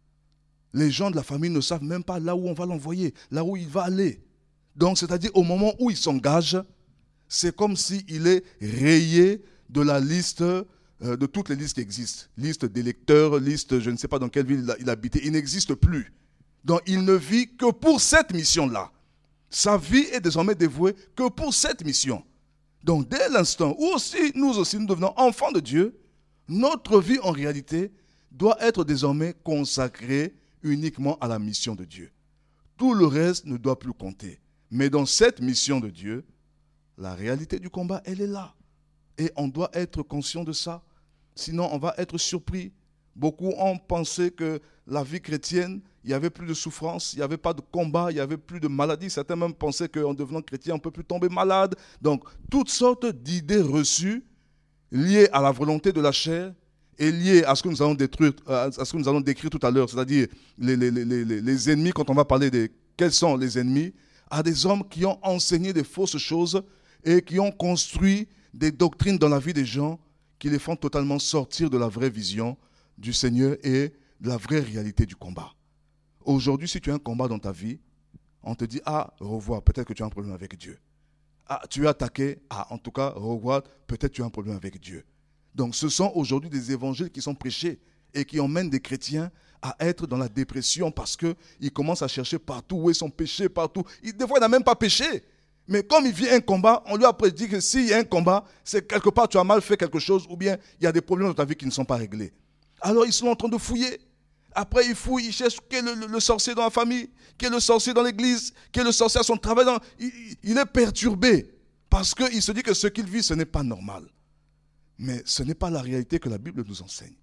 Les gens de la famille ne savent même pas là où on va l'envoyer, là où il va aller. Donc, c'est-à-dire au moment où il s'engage, c'est comme s'il est rayé de la liste, de toutes les listes qui existent. Liste d'électeurs, liste, je ne sais pas dans quelle ville il habitait, il n'existe plus. Donc, il ne vit que pour cette mission-là. Sa vie est désormais dévouée que pour cette mission. Donc, dès l'instant où nous aussi, nous devenons enfants de Dieu, notre vie, en réalité, doit être désormais consacrée uniquement à la mission de Dieu. Tout le reste ne doit plus compter. Mais dans cette mission de Dieu, la réalité du combat, elle est là. Et on doit être conscient de ça. Sinon, on va être surpris. Beaucoup ont pensé que la vie chrétienne, il n'y avait plus de souffrance, il n'y avait pas de combat, il n'y avait plus de maladie. Certains même pensaient qu'en devenant chrétien, on ne peut plus tomber malade. Donc, toutes sortes d'idées reçues liées à la volonté de la chair et liées à ce que nous allons détruire, à ce que nous allons décrire tout à l'heure, c'est-à-dire les ennemis, quand on va parler de quels sont les ennemis, à des hommes qui ont enseigné des fausses choses et qui ont construit des doctrines dans la vie des gens qui les font totalement sortir de la vraie vision du Seigneur et de la vraie réalité du combat. Aujourd'hui, si tu as un combat dans ta vie, on te dit, ah, revois, peut-être que tu as un problème avec Dieu. Ah, tu es attaqué, ah, en tout cas, revois, peut-être que tu as un problème avec Dieu. Donc, ce sont aujourd'hui des évangiles qui sont prêchés et qui emmènent des chrétiens à être dans la dépression parce qu'ils commencent à chercher partout où est son péché, partout. Des fois, il n'a même pas péché. Mais comme il vit un combat, on lui a dit que s'il y a un combat, c'est quelque part tu as mal fait quelque chose ou bien il y a des problèmes dans ta vie qui ne sont pas réglés. Alors, ils sont en train de fouiller. Après, ils fouillent, ils cherchent qui est le sorcier dans la famille, qui est le sorcier dans l'église, qui est le sorcier à son travail. Il est perturbé parce qu'il se dit que ce qu'il vit, ce n'est pas normal. Mais ce n'est pas la réalité que la Bible nous enseigne.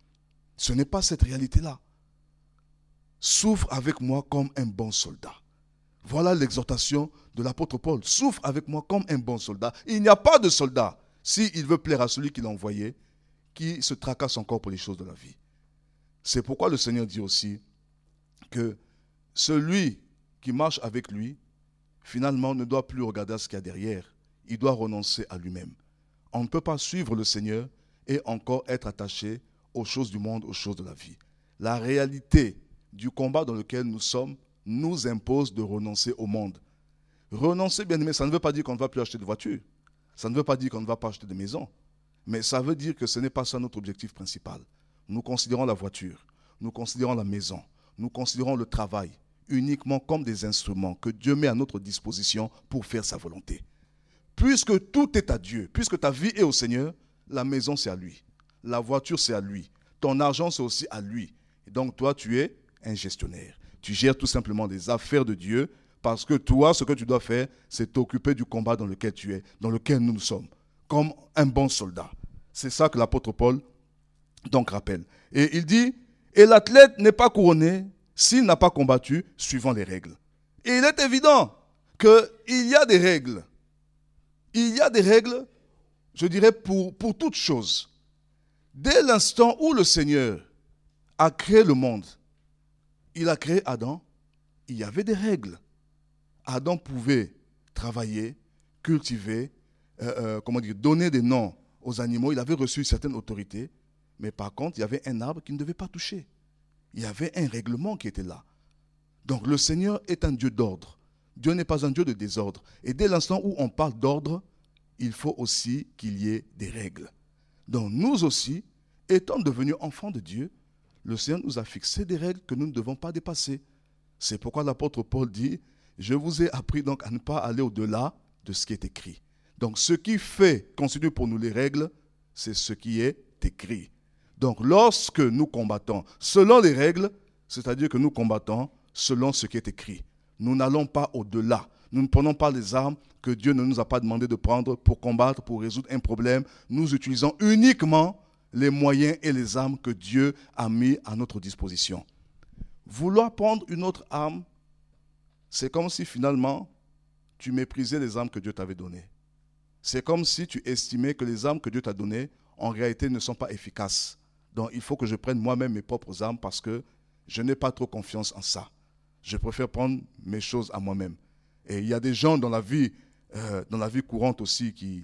Ce n'est pas cette réalité-là. Souffre avec moi comme un bon soldat. Voilà l'exhortation de l'apôtre Paul. Souffre avec moi comme un bon soldat. Il n'y a pas de soldat, s'il veut plaire à celui qui l'a envoyé, qui se tracasse encore pour les choses de la vie. C'est pourquoi le Seigneur dit aussi que celui qui marche avec lui, finalement, ne doit plus regarder à ce qu'il y a derrière. Il doit renoncer à lui-même. On ne peut pas suivre le Seigneur et encore être attaché aux choses du monde, aux choses de la vie. La réalité du combat dans lequel nous sommes nous impose de renoncer au monde. Renoncer, bien aimé, ça ne veut pas dire qu'on ne va plus acheter de voiture. Ça ne veut pas dire qu'on ne va pas acheter de maison. Mais ça veut dire que ce n'est pas ça notre objectif principal. Nous considérons la voiture, nous considérons la maison, nous considérons le travail uniquement comme des instruments que Dieu met à notre disposition pour faire sa volonté. Puisque tout est à Dieu, puisque ta vie est au Seigneur, la maison c'est à lui, la voiture c'est à lui, ton argent c'est aussi à lui. Et donc toi tu es un gestionnaire. Tu gères tout simplement des affaires de Dieu parce que toi ce que tu dois faire c'est t'occuper du combat dans lequel tu es, dans lequel nous sommes, comme un bon soldat. C'est ça que l'apôtre Paul donc rappelle. Et il dit, et l'athlète n'est pas couronné s'il n'a pas combattu suivant les règles. Et il est évident qu'il y a des règles. Il y a des règles, je dirais, pour toutes choses. Dès l'instant où le Seigneur a créé le monde, il a créé Adam, il y avait des règles. Adam pouvait travailler, cultiver, donner des noms aux animaux. Il avait reçu une certaine autorité. Mais par contre, il y avait un arbre qu'il ne devait pas toucher. Il y avait un règlement qui était là. Donc le Seigneur est un Dieu d'ordre. Dieu n'est pas un Dieu de désordre. Et dès l'instant où on parle d'ordre, il faut aussi qu'il y ait des règles. Donc nous aussi, étant devenus enfants de Dieu, le Seigneur nous a fixé des règles que nous ne devons pas dépasser. C'est pourquoi l'apôtre Paul dit, je vous ai appris donc à ne pas aller au-delà de ce qui est écrit. Donc, ce qui constitue pour nous les règles, c'est ce qui est écrit. Donc, lorsque nous combattons selon les règles, c'est-à-dire que nous combattons selon ce qui est écrit. Nous n'allons pas au-delà. Nous ne prenons pas les armes que Dieu ne nous a pas demandé de prendre pour combattre, pour résoudre un problème. Nous utilisons uniquement les moyens et les armes que Dieu a mis à notre disposition. Vouloir prendre une autre arme, c'est comme si finalement tu méprisais les armes que Dieu t'avait données. C'est comme si tu estimais que les armes que Dieu t'a données, en réalité, ne sont pas efficaces. Donc, il faut que je prenne moi-même mes propres armes parce que je n'ai pas trop confiance en ça. Je préfère prendre mes choses à moi-même. Et il y a des gens dans la vie courante aussi qui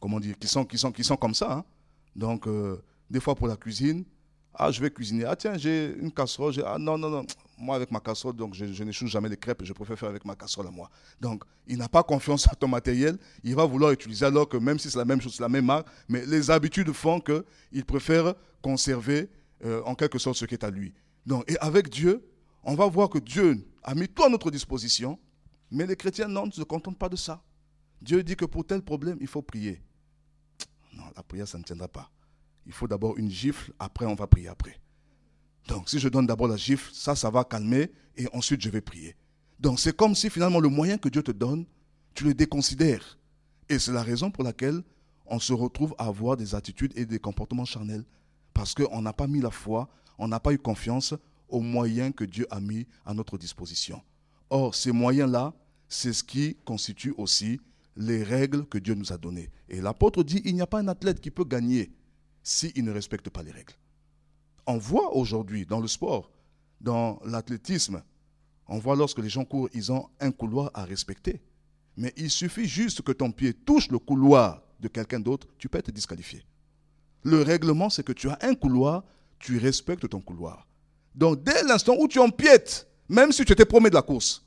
sont comme ça. Hein. Donc, des fois pour la cuisine, je vais cuisiner. Tiens, j'ai une casserole. Non. Moi, avec ma casserole, donc je n'échoue jamais les crêpes. Je préfère faire avec ma casserole à moi. Donc, il n'a pas confiance en ton matériel. Il va vouloir utiliser alors que même si c'est la même chose, c'est la même marque, mais les habitudes font qu'il préfère conserver en quelque sorte ce qui est à lui. Donc, et avec Dieu, on va voir que Dieu a mis tout à notre disposition, mais les chrétiens ne se contentent pas de ça. Dieu dit que pour tel problème, il faut prier. Non, la prière, ça ne tiendra pas. Il faut d'abord une gifle, après on va prier après. Donc si je donne d'abord la gifle, ça va calmer et ensuite je vais prier. Donc c'est comme si finalement le moyen que Dieu te donne, tu le déconsidères. Et c'est la raison pour laquelle on se retrouve à avoir des attitudes et des comportements charnels. Parce qu'on n'a pas mis la foi, on n'a pas eu confiance aux moyens que Dieu a mis à notre disposition. Or, ces moyens-là, c'est ce qui constitue aussi les règles que Dieu nous a données. Et l'apôtre dit, il n'y a pas un athlète qui peut gagner s'il ne respecte pas les règles. On voit aujourd'hui dans le sport, dans l'athlétisme, on voit lorsque les gens courent, ils ont un couloir à respecter. Mais il suffit juste que ton pied touche le couloir de quelqu'un d'autre, tu peux être disqualifié. Le règlement, c'est que tu as un couloir, tu respectes ton couloir. Donc, dès l'instant où tu empiètes, même si tu étais premier de la course,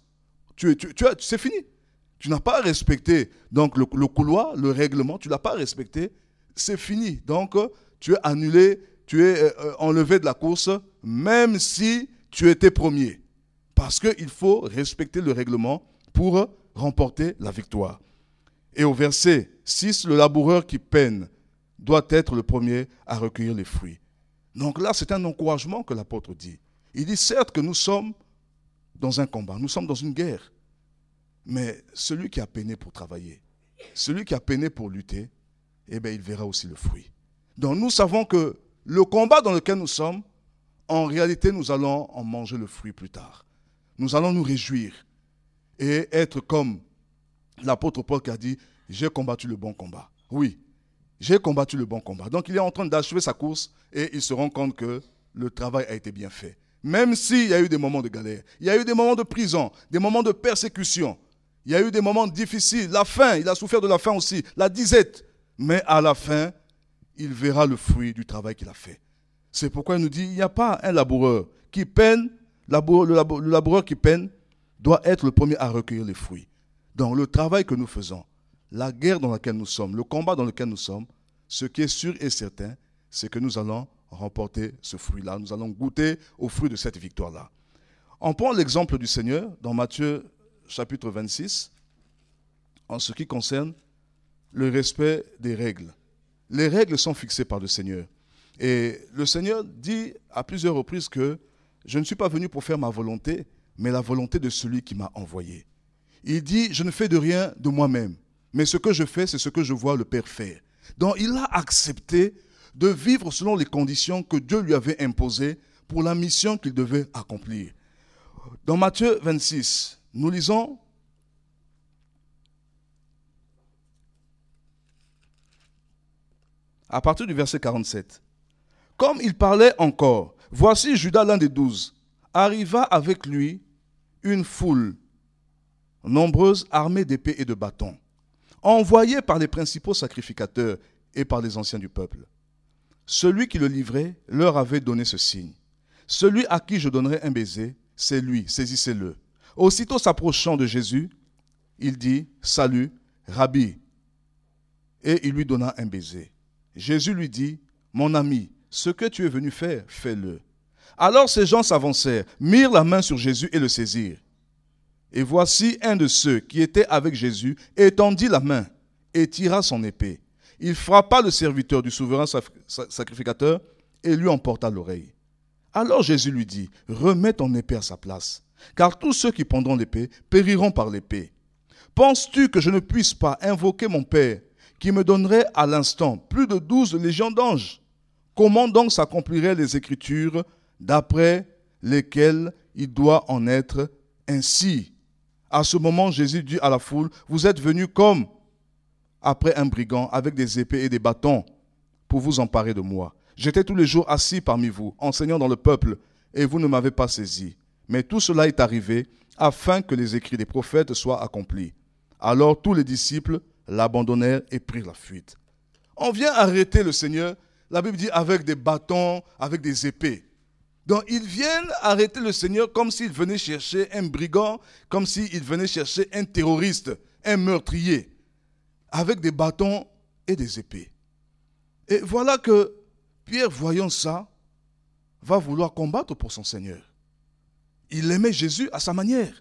c'est fini. Tu n'as pas respecté donc, le couloir, le règlement, tu ne l'as pas respecté, c'est fini. Donc, tu es annulé, tu es enlevé de la course, même si tu étais premier. Parce qu'il faut respecter le règlement pour remporter la victoire. Et au verset 6, le laboureur qui peine doit être le premier à recueillir les fruits. Donc là, c'est un encouragement que l'apôtre dit. Il dit certes que nous sommes dans un combat, nous sommes dans une guerre. Mais celui qui a peiné pour travailler, celui qui a peiné pour lutter, eh bien, il verra aussi le fruit. Donc nous savons que le combat dans lequel nous sommes, en réalité, nous allons en manger le fruit plus tard. Nous allons nous réjouir et être comme l'apôtre Paul qui a dit « J'ai combattu le bon combat ». Oui, j'ai combattu le bon combat. Donc il est en train d'achever sa course et il se rend compte que le travail a été bien fait. Même s'il y a eu des moments de galère, il y a eu des moments de prison, des moments de persécution, il y a eu des moments difficiles, la faim, il a souffert de la faim aussi, la disette. Mais à la fin, il verra le fruit du travail qu'il a fait. C'est pourquoi il nous dit, il n'y a pas un laboureur qui peine, le laboureur qui peine doit être le premier à recueillir les fruits. Donc le travail que nous faisons, la guerre dans laquelle nous sommes, le combat dans lequel nous sommes, ce qui est sûr et certain, c'est que nous allons remporter ce fruit-là. Nous allons goûter au fruit de cette victoire-là. On prend l'exemple du Seigneur dans Matthieu chapitre 26, en ce qui concerne le respect des règles. Les règles sont fixées par le Seigneur. Et le Seigneur dit à plusieurs reprises que je ne suis pas venu pour faire ma volonté, mais la volonté de celui qui m'a envoyé. Il dit, je ne fais de rien de moi-même, mais ce que je fais, c'est ce que je vois le Père faire. Donc il a accepté de vivre selon les conditions que Dieu lui avait imposées pour la mission qu'il devait accomplir. Dans Matthieu 26, nous lisons à partir du verset 47. Comme il parlait encore, voici Judas, l'un des 12, arriva avec lui une foule nombreuse armée d'épées et de bâtons, envoyée par les principaux sacrificateurs et par les anciens du peuple. Celui qui le livrait leur avait donné ce signe. Celui à qui je donnerai un baiser, c'est lui, saisissez-le. Aussitôt s'approchant de Jésus, il dit, salut, Rabbi. Et il lui donna un baiser. Jésus lui dit, mon ami, ce que tu es venu faire, fais-le. Alors ces gens s'avancèrent, mirent la main sur Jésus et le saisirent. Et voici un de ceux qui étaient avec Jésus étendit la main et tira son épée. Il frappa le serviteur du souverain sacrificateur et lui emporta l'oreille. Alors Jésus lui dit, remets ton épée à sa place, car tous ceux qui prendront l'épée périront par l'épée. Penses-tu que je ne puisse pas invoquer mon Père, qui me donnerait à l'instant plus de 12 légions d'anges? Comment donc s'accompliraient les Écritures d'après lesquelles il doit en être ainsi? À ce moment, Jésus dit à la foule, vous êtes venus comme après un brigand avec des épées et des bâtons pour vous emparer de moi. J'étais tous les jours assis parmi vous, enseignant dans le peuple, et vous ne m'avez pas saisi. Mais tout cela est arrivé afin que les écrits des prophètes soient accomplis. Alors tous les disciples l'abandonnèrent et prirent la fuite. On vient arrêter le Seigneur, la Bible dit, avec des bâtons, avec des épées. Donc ils viennent arrêter le Seigneur comme s'ils venaient chercher un brigand, comme s'ils venaient chercher un terroriste, un meurtrier, avec des bâtons et des épées. Et voilà que Pierre, voyant ça, va vouloir combattre pour son Seigneur. Il aimait Jésus à sa manière.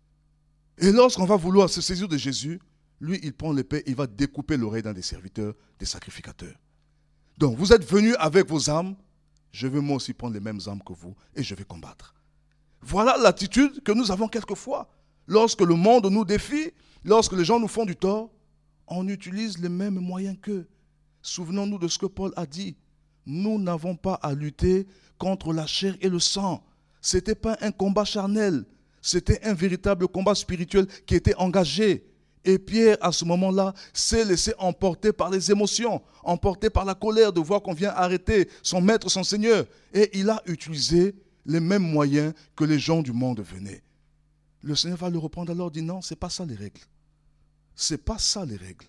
Et lorsqu'on va vouloir se saisir de Jésus, lui, il prend l'épée, il va découper l'oreille d'un des serviteurs, des sacrificateurs. Donc, vous êtes venus avec vos armes, je vais moi aussi prendre les mêmes armes que vous et je vais combattre. Voilà l'attitude que nous avons quelquefois. Lorsque le monde nous défie, lorsque les gens nous font du tort, on utilise les mêmes moyens qu'eux. Souvenons-nous de ce que Paul a dit. Nous n'avons pas à lutter contre la chair et le sang. Ce n'était pas un combat charnel, c'était un véritable combat spirituel qui était engagé. Et Pierre, à ce moment-là, s'est laissé emporter par les émotions, emporté par la colère de voir qu'on vient arrêter son maître, son Seigneur. Et il a utilisé les mêmes moyens que les gens du monde venaient. Le Seigneur va le reprendre alors, dit non, ce n'est pas ça les règles. Ce n'est pas ça les règles.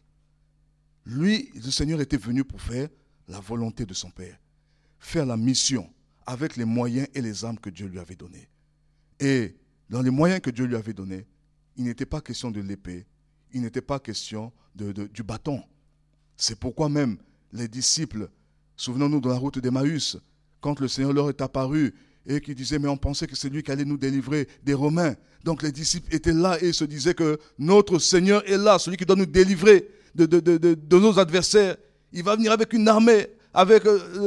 Lui, le Seigneur était venu pour faire la volonté de son Père, faire la mission avec les moyens et les armes que Dieu lui avait donnés. Et dans les moyens que Dieu lui avait donnés, il n'était pas question de l'épée, il n'était pas question du bâton. C'est pourquoi même les disciples, souvenons-nous de la route d'Emmaüs, quand le Seigneur leur est apparu et qui disait, mais on pensait que c'est lui qui allait nous délivrer des Romains. Donc les disciples étaient là et se disaient que notre Seigneur est là, celui qui doit nous délivrer de nos adversaires. Il va venir avec une armée, avec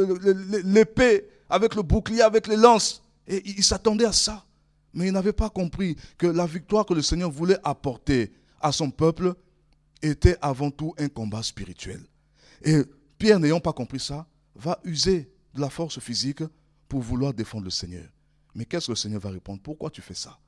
l'épée, avec le bouclier, avec les lances. Et ils s'attendaient à ça. Mais ils n'avaient pas compris que la victoire que le Seigneur voulait apporter à son peuple était avant tout un combat spirituel. Et Pierre, n'ayant pas compris ça, va user de la force physique pour vouloir défendre le Seigneur. Mais qu'est-ce que le Seigneur va répondre? Pourquoi tu fais ça?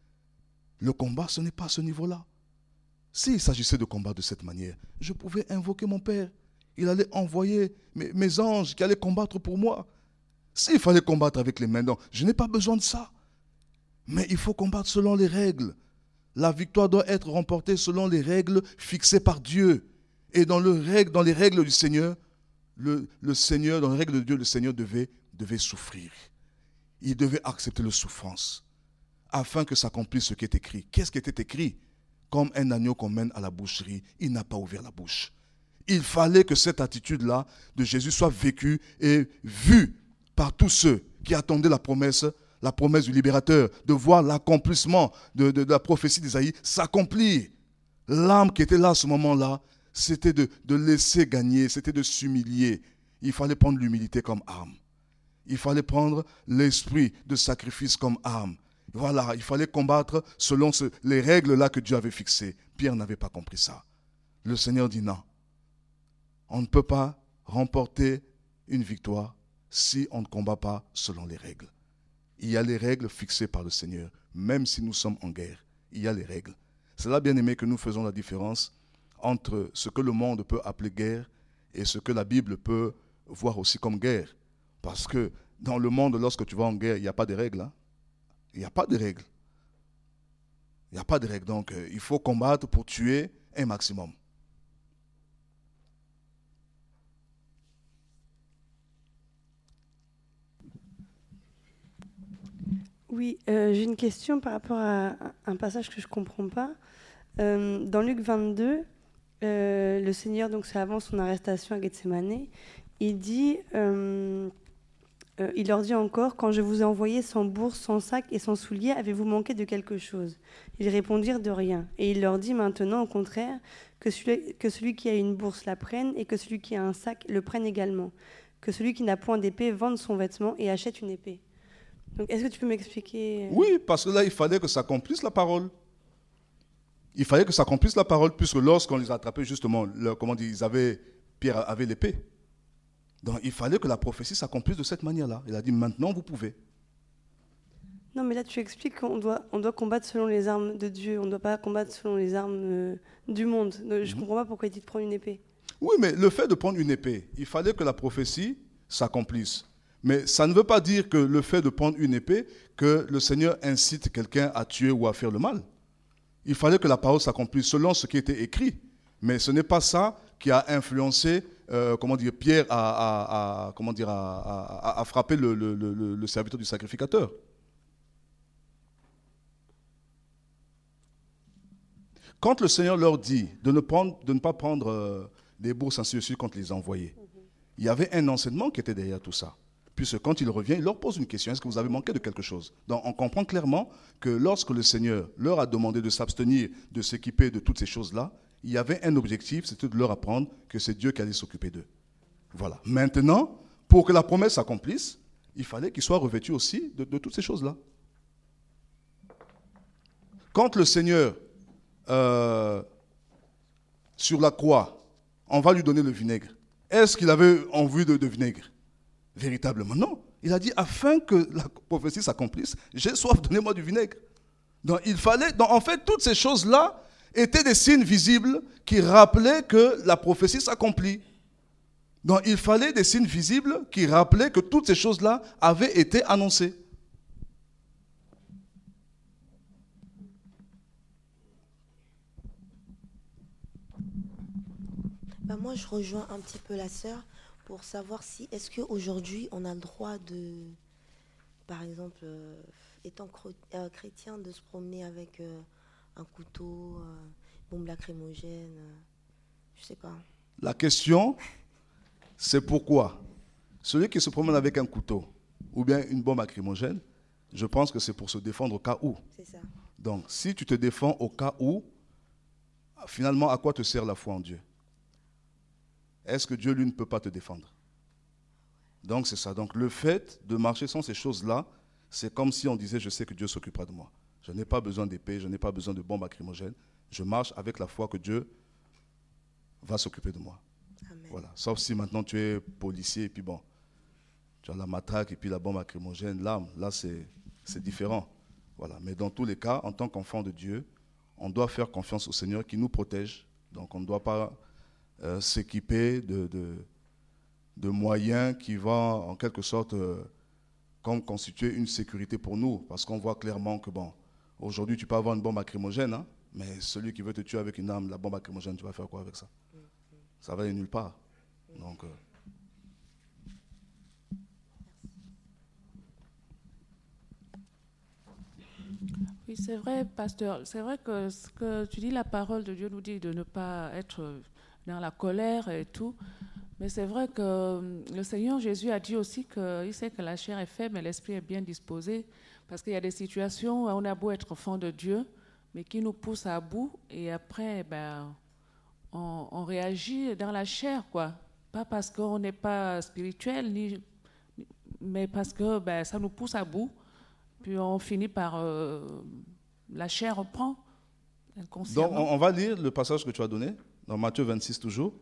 Le combat, ce n'est pas à ce niveau-là. S'il s'agissait de combattre de cette manière, je pouvais invoquer mon Père. Il allait envoyer mes anges qui allaient combattre pour moi. S'il fallait combattre avec les mains, non, je n'ai pas besoin de ça. Mais il faut combattre selon les règles. La victoire doit être remportée selon les règles fixées par Dieu. Et dans les règles du Seigneur, le Seigneur, dans les règles de Dieu, le Seigneur devait souffrir. Il devait accepter la souffrance afin que s'accomplisse ce qui est écrit. Qu'est-ce qui était écrit? Comme un agneau qu'on mène à la boucherie, il n'a pas ouvert la bouche. Il fallait que cette attitude-là de Jésus soit vécue et vue par tous ceux qui attendaient la promesse du libérateur, de voir l'accomplissement de la prophétie d'Isaïe s'accomplir. L'âme qui était là à ce moment-là, c'était de laisser gagner, c'était de s'humilier. Il fallait prendre l'humilité comme arme. Il fallait prendre l'esprit de sacrifice comme arme. Voilà, il fallait combattre selon les règles-là que Dieu avait fixées. Pierre n'avait pas compris ça. Le Seigneur dit non. On ne peut pas remporter une victoire si on ne combat pas selon les règles. Il y a les règles fixées par le Seigneur, même si nous sommes en guerre. Il y a les règles. C'est là, bien aimé, que nous faisons la différence entre ce que le monde peut appeler guerre et ce que la Bible peut voir aussi comme guerre. Parce que dans le monde, lorsque tu vas en guerre, il n'y a pas de règles. Hein? Il n'y a pas de règles. Il n'y a pas de règles. Donc, il faut combattre pour tuer un maximum.
Oui, j'ai une question par rapport à un passage que je ne comprends pas. Dans Luc 22, le Seigneur, donc c'est avant son arrestation à Gethsémanée, il dit Il leur dit encore, quand je vous ai envoyé sans bourse, sans sac et sans souliers, avez-vous manqué de quelque chose? Ils répondirent de rien. Et il leur dit maintenant, au contraire, que celui qui a une bourse la prenne et que celui qui a un sac le prenne également. Que celui qui n'a point d'épée vende son vêtement et achète une épée. Donc, est-ce que tu peux m'expliquer?
Oui, parce que là, il fallait que s'accomplisse la parole. Il fallait que s'accomplisse la parole, puisque lorsqu'on les attrapait, justement, Pierre avait l'épée. Donc, il fallait que la prophétie s'accomplisse de cette manière-là. Il a dit, maintenant, vous pouvez.
Non, mais là, tu expliques qu'on doit combattre selon les armes de Dieu. On ne doit pas combattre selon les armes du monde. Donc, je ne comprends pas pourquoi il dit de prendre une épée.
Oui, mais le fait de prendre une épée, il fallait que la prophétie s'accomplisse. Mais ça ne veut pas dire que le fait de prendre une épée, que le Seigneur incite quelqu'un à tuer ou à faire le mal. Il fallait que la parole s'accomplisse selon ce qui était écrit. Mais ce n'est pas ça qui a influencé Pierre à frapper le serviteur du sacrificateur. Quand le Seigneur leur dit de ne pas prendre des bourses ainsi de suite quand ils les envoyaient, il y avait un enseignement qui était derrière tout ça. Puisque quand il revient, il leur pose une question, est-ce que vous avez manqué de quelque chose? Donc on comprend clairement que lorsque le Seigneur leur a demandé de s'abstenir, de s'équiper de toutes ces choses-là, il y avait un objectif, c'était de leur apprendre que c'est Dieu qui allait s'occuper d'eux. Voilà. Maintenant, pour que la promesse s'accomplisse, il fallait qu'ils soient revêtus aussi de toutes ces choses-là. Quand le Seigneur, sur la croix, on va lui donner le vinaigre, est-ce qu'il avait envie de vinaigre? Véritablement, non. Il a dit, afin que la prophétie s'accomplisse, j'ai soif, donnez-moi du vinaigre. Donc, en fait, toutes ces choses-là étaient des signes visibles qui rappelaient que la prophétie s'accomplit. Donc, il fallait des signes visibles qui rappelaient que toutes ces choses-là avaient été annoncées.
Moi, je rejoins un petit peu la sœur pour savoir si, est-ce qu'aujourd'hui, on a le droit de, par exemple, étant chrétien, de se promener avec un couteau, bombe lacrymogène, je sais pas.
La question, c'est pourquoi celui qui se promène avec un couteau ou bien une bombe lacrymogène, je pense que c'est pour se défendre au cas où.
C'est ça.
Donc, si tu te défends au cas où, finalement, à quoi te sert la foi en Dieu? Est-ce que Dieu, lui, ne peut pas te défendre? Donc, c'est ça. Donc, le fait de marcher sans ces choses-là, c'est comme si on disait, je sais que Dieu s'occupera de moi. Je n'ai pas besoin d'épée, je n'ai pas besoin de bombes lacrymogènes. Je marche avec la foi que Dieu va s'occuper de moi.
Amen.
Voilà. Sauf si maintenant tu es policier et puis bon, tu as la matraque et puis la bombe lacrymogène, l'arme, là c'est différent. Voilà. Mais dans tous les cas, en tant qu'enfant de Dieu, on doit faire confiance au Seigneur qui nous protège. Donc, on ne doit pas s'équiper de moyens qui vont en quelque sorte comme constituer une sécurité pour nous, parce qu'on voit clairement que bon, aujourd'hui tu peux avoir une bombe lacrymogène, hein, mais celui qui veut te tuer avec une arme, la bombe lacrymogène, tu vas faire quoi avec ça? Ça va aller nulle part. Donc,
Oui, c'est vrai, pasteur. C'est vrai que ce que tu dis, la parole de Dieu nous dit de ne pas être dans la colère et tout. Mais c'est vrai que le Seigneur Jésus a dit aussi qu'il sait que la chair est faible, mais l'esprit est bien disposé. Parce qu'il y a des situations où on a beau être enfant de Dieu, mais qui nous poussent à bout. Et après, on réagit dans la chair, quoi. Pas parce qu'on n'est pas spirituel, mais parce que ça nous pousse à bout. Puis on finit par... la chair reprend.
Donc on va lire le passage que tu as donné, dans Matthieu 26 toujours.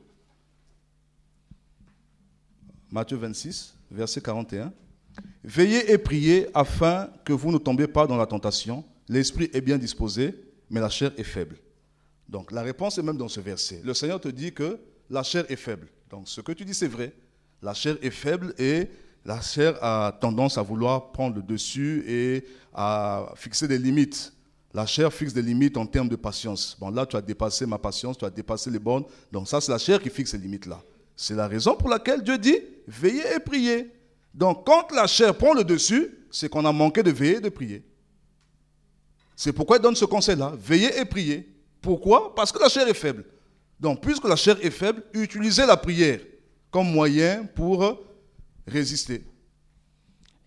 Matthieu 26, verset 41. « Veillez et priez afin que vous ne tombiez pas dans la tentation. L'esprit est bien disposé, mais la chair est faible. » Donc la réponse est même dans ce verset. Le Seigneur te dit que la chair est faible. Donc ce que tu dis c'est vrai. La chair est faible et la chair a tendance à vouloir prendre le dessus et à fixer des limites. La chair fixe des limites en termes de patience. Bon, là, tu as dépassé ma patience, tu as dépassé les bornes. Donc ça, c'est la chair qui fixe ces limites-là. C'est la raison pour laquelle Dieu dit, veillez et priez. Donc quand la chair prend le dessus, c'est qu'on a manqué de veiller et de prier. C'est pourquoi il donne ce conseil-là, veillez et priez. Pourquoi? Parce que la chair est faible. Donc puisque la chair est faible, utilisez la prière comme moyen pour résister.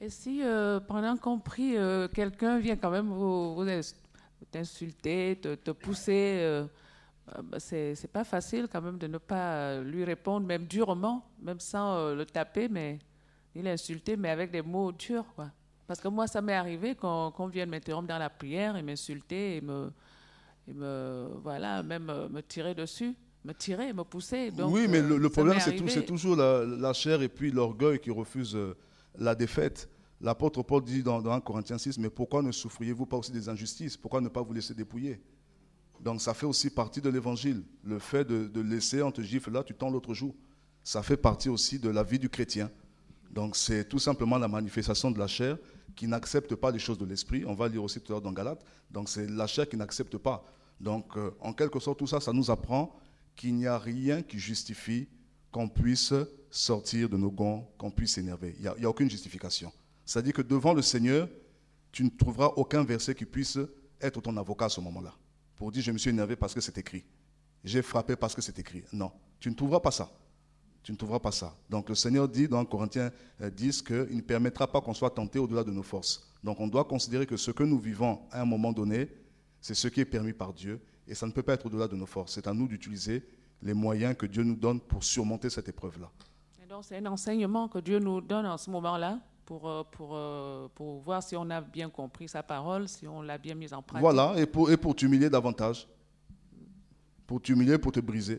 Et si, pendant qu'on prie, quelqu'un vient quand même vous t'insulter, te pousser, c'est pas facile quand même de ne pas lui répondre, même durement, même sans le taper, mais il l'insulter, mais avec des mots durs, quoi. Parce que moi, ça m'est arrivé qu'on vienne m'interrompre dans la prière et m'insulter et voilà, même me tirer dessus, me pousser. Donc,
oui, mais le problème,
arrivé.
c'est toujours la chair et puis l'orgueil qui refuse la défaite. L'apôtre Paul dit dans 1 Corinthiens 6, mais pourquoi ne souffriez-vous pas aussi des injustices? Pourquoi ne pas vous laisser dépouiller? Donc ça fait aussi partie de l'évangile. Le fait de laisser, on te gifle là, tu tends l'autre joue. Ça fait partie aussi de la vie du chrétien. Donc c'est tout simplement la manifestation de la chair qui n'accepte pas les choses de l'esprit. On va lire aussi tout à l'heure dans Galates. Donc c'est la chair qui n'accepte pas. Donc en quelque sorte, tout ça, ça nous apprend qu'il n'y a rien qui justifie qu'on puisse sortir de nos gonds, qu'on puisse s'énerver. Il n'y a aucune justification. C'est-à-dire que devant le Seigneur, tu ne trouveras aucun verset qui puisse être ton avocat à ce moment-là. Pour dire, je me suis énervé parce que c'est écrit. J'ai frappé parce que c'est écrit. Non, tu ne trouveras pas ça. Tu ne trouveras pas ça. Donc le Seigneur dit dans Corinthiens 10 qu'il ne permettra pas qu'on soit tenté au-delà de nos forces. Donc on doit considérer que ce que nous vivons à un moment donné, c'est ce qui est permis par Dieu et ça ne peut pas être au-delà de nos forces. C'est à nous d'utiliser les moyens que Dieu nous donne pour surmonter cette épreuve-là. Et
donc c'est un enseignement que Dieu nous donne en ce moment-là pour voir si on a bien compris sa parole, si on l'a bien mise en pratique.
Voilà, et pour t'humilier davantage. Pour t'humilier, pour te briser.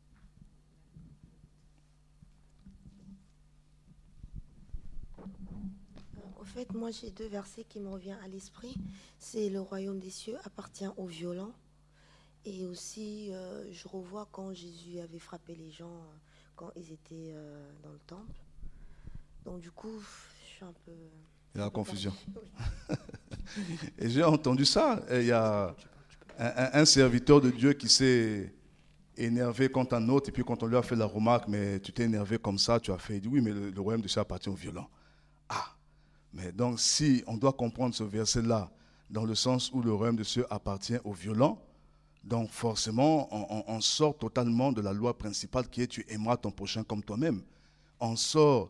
En fait, moi j'ai deux versets qui me reviennent à l'esprit. C'est le royaume des cieux appartient aux violents. Et aussi, je revois quand Jésus avait frappé les gens quand ils étaient dans le temple. Donc du coup, je suis un peu...
Il y a la confusion. Et j'ai entendu ça. Il y a un serviteur de Dieu qui s'est énervé contre un autre, et puis quand on lui a fait la remarque, mais tu t'es énervé comme ça, tu as fait, il dit oui, mais le royaume de Dieu appartient aux violents. Ah, mais donc si on doit comprendre ce verset-là dans le sens où le royaume de Dieu appartient aux violents, donc forcément on sort totalement de la loi principale qui est tu aimeras ton prochain comme toi-même. On sort,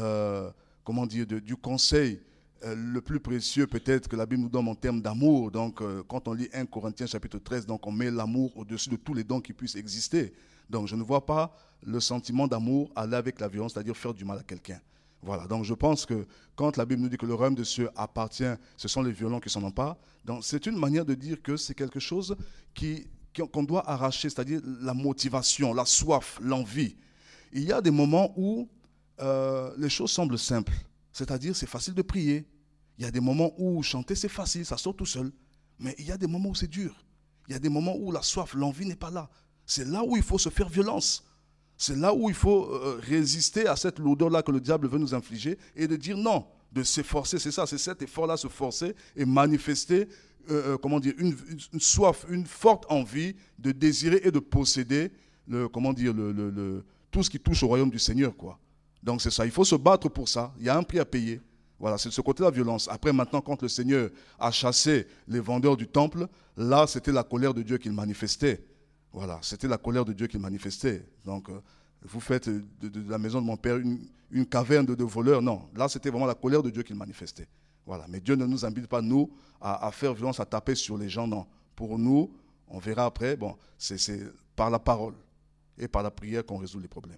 du conseil le plus précieux peut-être que la Bible nous donne en termes d'amour. Donc quand on lit 1 Corinthiens chapitre 13, donc on met l'amour au-dessus de tous les dons qui puissent exister. Donc je ne vois pas le sentiment d'amour aller avec la violence, c'est-à-dire faire du mal à quelqu'un. Voilà, donc je pense que quand la Bible nous dit que le royaume de Dieu appartient, ce sont les violents qui s'en emparent, donc c'est une manière de dire que c'est quelque chose qu'on doit arracher, c'est-à-dire la motivation, la soif, l'envie. Il y a des moments où les choses semblent simples, c'est-à-dire c'est facile de prier. Il y a des moments où chanter c'est facile, ça sort tout seul. Mais il y a des moments où c'est dur. Il y a des moments où la soif, l'envie n'est pas là. C'est là où il faut se faire violence. C'est là où il faut résister à cette lourdeur-là que le diable veut nous infliger et de dire non, de s'efforcer, c'est ça, c'est cet effort-là, se forcer et manifester une soif, une forte envie de désirer et de posséder tout ce qui touche au royaume du Seigneur, quoi. Donc c'est ça, il faut se battre pour ça, il y a un prix à payer. Voilà, c'est de ce côté de la violence. Après, maintenant, quand le Seigneur a chassé les vendeurs du temple, là, c'était la colère de Dieu qu'il manifestait. Voilà, c'était la colère de Dieu qu'il manifestait. Donc, vous faites de la maison de mon père une caverne de voleurs. Non, là, c'était vraiment la colère de Dieu qu'il manifestait. Voilà, mais Dieu ne nous invite pas, nous, à faire violence, à taper sur les gens. Non, pour nous, on verra après, bon, c'est par la parole et par la prière qu'on résout les problèmes.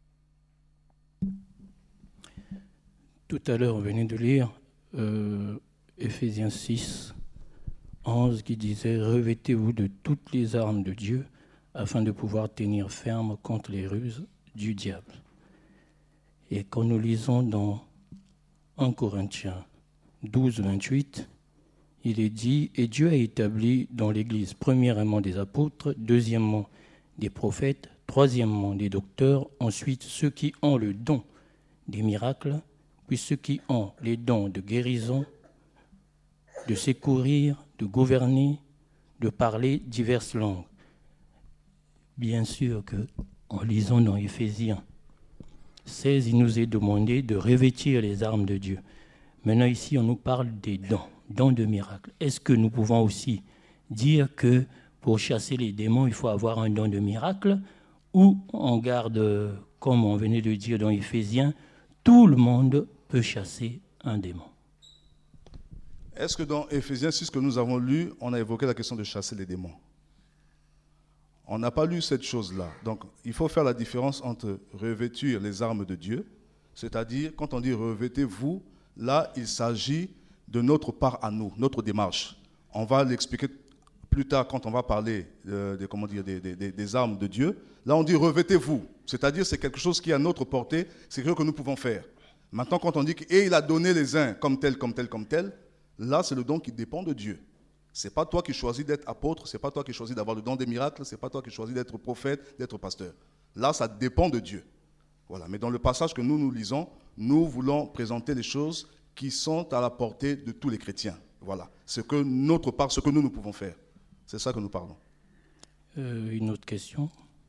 Tout à l'heure, on venait de lire Ephésiens 6, 11, qui disait « Revêtez-vous de toutes les armes de Dieu afin de pouvoir tenir ferme contre les ruses du diable. » Et quand nous lisons dans 1 Corinthiens 12, 28, il est dit « Et Dieu a établi dans l'Église premièrement des apôtres, deuxièmement des prophètes, troisièmement des docteurs, ensuite ceux qui ont le don des miracles, puis ceux qui ont les dons de guérison, de secourir, de gouverner, de parler diverses langues. » Bien sûr qu'en lisant dans Éphésiens 16, il nous est demandé de revêtir les armes de Dieu. Maintenant ici, on nous parle des dons de miracles. Est-ce que nous pouvons aussi dire que pour chasser les démons, il faut avoir un don de miracle, ou on garde, comme on venait de dire dans Éphésiens, tout le monde peut chasser un démon.
Est-ce que dans Éphésiens 6 que nous avons lu, on a évoqué la question de chasser les démons? On n'a pas lu cette chose-là. Donc, il faut faire la différence entre revêtir les armes de Dieu, c'est-à-dire, quand on dit revêtez-vous, là, il s'agit de notre part à nous, notre démarche. On va l'expliquer plus tard quand on va parler des armes de Dieu. Là, on dit revêtez-vous, c'est-à-dire c'est quelque chose qui est à notre portée, c'est quelque chose que nous pouvons faire. Maintenant, quand on dit qu'il a donné les uns comme tel, là, c'est le don qui dépend de Dieu. Ce n'est pas toi qui choisis d'être apôtre, ce n'est pas toi qui choisis d'avoir le don des miracles, ce n'est pas toi qui choisis d'être prophète, d'être pasteur. Là, ça dépend de Dieu. Voilà. Mais dans le passage que nous lisons, nous voulons présenter les choses qui sont à la portée de tous les chrétiens. Voilà. Ce que notre part, ce que nous pouvons faire. C'est ça que nous parlons.
Une autre question.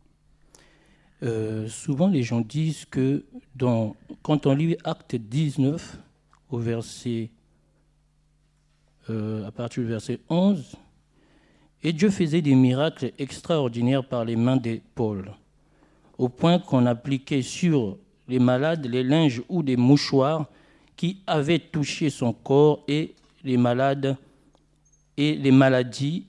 Souvent, les gens disent que quand on lit Acte 19, au verset... à partir du verset 11, « Et Dieu faisait des miracles extraordinaires par les mains de Paul, au point qu'on appliquait sur les malades les linges ou des mouchoirs qui avaient touché son corps, et les malades et les maladies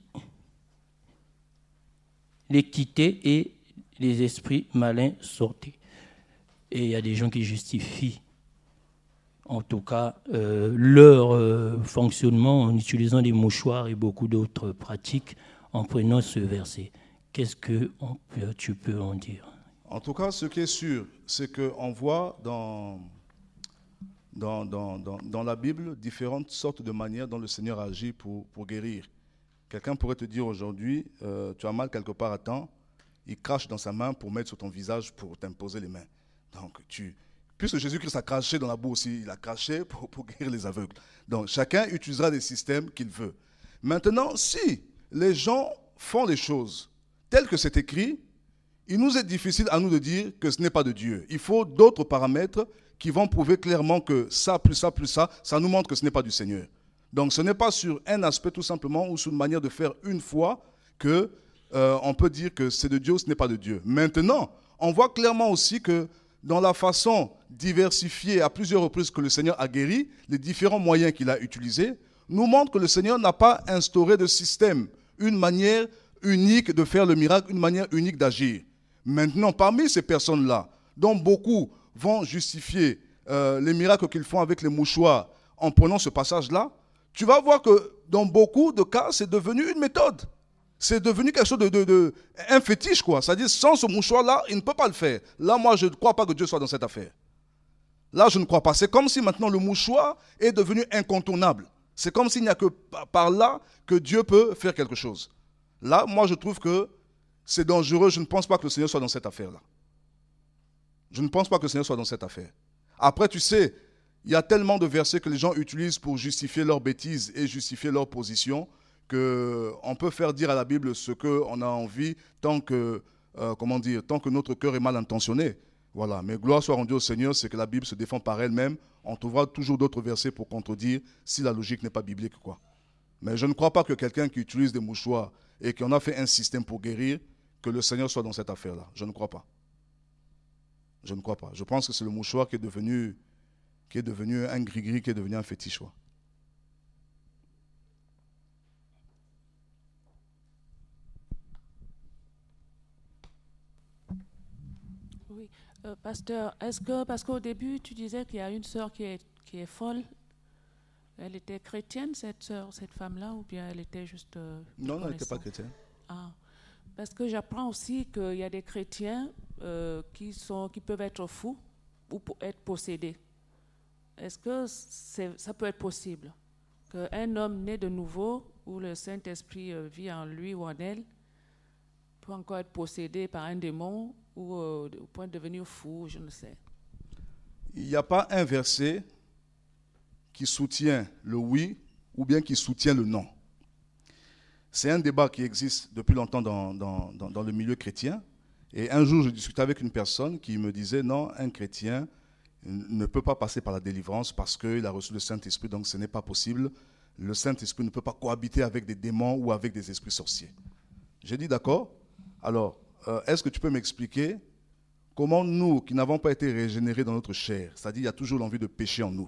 les quittaient et les esprits malins sortaient. » Et il y a des gens qui justifient en tout cas leur fonctionnement en utilisant des mouchoirs et beaucoup d'autres pratiques en prenant ce verset. Qu'est-ce que tu peux en dire?
En tout cas, ce qui est sûr, c'est qu'on voit dans la Bible différentes sortes de manières dont le Seigneur agit pour guérir. Quelqu'un pourrait te dire aujourd'hui, tu as mal quelque part à temps, il crache dans sa main pour mettre sur ton visage pour t'imposer les mains. Donc puisque Jésus-Christ a craché dans la boue aussi, il a craché pour guérir les aveugles. Donc chacun utilisera des systèmes qu'il veut. Maintenant, si les gens font les choses telles que c'est écrit, il nous est difficile à nous de dire que ce n'est pas de Dieu. Il faut d'autres paramètres qui vont prouver clairement que ça, plus ça, plus ça, ça nous montre que ce n'est pas du Seigneur. Donc ce n'est pas sur un aspect tout simplement ou sur une manière de faire une fois que on peut dire que c'est de Dieu ou ce n'est pas de Dieu. Maintenant, on voit clairement aussi que dans la façon diversifiée à plusieurs reprises que le Seigneur a guéri, les différents moyens qu'il a utilisés, nous montrent que le Seigneur n'a pas instauré de système, une manière unique de faire le miracle, une manière unique d'agir. Maintenant, parmi ces personnes-là, dont beaucoup vont justifier les miracles qu'ils font avec les mouchoirs en prenant ce passage-là, tu vas voir que dans beaucoup de cas, c'est devenu une méthode. C'est devenu quelque chose un fétiche, quoi. C'est-à-dire, sans ce mouchoir-là, il ne peut pas le faire. Là, moi, je ne crois pas que Dieu soit dans cette affaire. Là, je ne crois pas. C'est comme si maintenant le mouchoir est devenu incontournable. C'est comme s'il n'y a que par là que Dieu peut faire quelque chose. Là, moi, je trouve que c'est dangereux. Je ne pense pas que le Seigneur soit dans cette affaire-là. Je ne pense pas que le Seigneur soit dans cette affaire. Après, tu sais, il y a tellement de versets que les gens utilisent pour justifier leurs bêtises et justifier leur position qu'on peut faire dire à la Bible ce qu'on a envie tant que notre cœur est mal intentionné. Voilà. Mais gloire soit rendue au Seigneur, c'est que la Bible se défend par elle-même. On trouvera toujours d'autres versets pour contredire si la logique n'est pas biblique, quoi. Mais je ne crois pas que quelqu'un qui utilise des mouchoirs et qui en a fait un système pour guérir, que le Seigneur soit dans cette affaire-là. Je ne crois pas. Je ne crois pas. Je pense que c'est le mouchoir qui est devenu un gris-gris, qui est devenu un fétiche. Ouais.
Oui, pasteur, parce qu'au début, tu disais qu'il y a une sœur qui est folle. Elle était chrétienne, cette sœur, cette femme-là, ou bien elle était juste...
Non, elle n'était pas chrétienne.
Ah, parce que j'apprends aussi qu'il y a des chrétiens qui peuvent être fous ou être possédés. Est-ce que ça peut être possible qu'un homme né de nouveau, où le Saint-Esprit vit en lui ou en elle, peut encore être possédé par un démon ou au point de devenir fou, je ne sais.
Il n'y a pas un verset qui soutient le oui ou bien qui soutient le non. C'est un débat qui existe depuis longtemps dans le milieu chrétien. Et un jour, je discutais avec une personne qui me disait, non, un chrétien ne peut pas passer par la délivrance parce qu'il a reçu le Saint-Esprit, donc ce n'est pas possible. Le Saint-Esprit ne peut pas cohabiter avec des démons ou avec des esprits sorciers. J'ai dit, d'accord. Alors, est-ce que tu peux m'expliquer comment nous, qui n'avons pas été régénérés dans notre chair, c'est-à-dire il y a toujours l'envie de pécher en nous,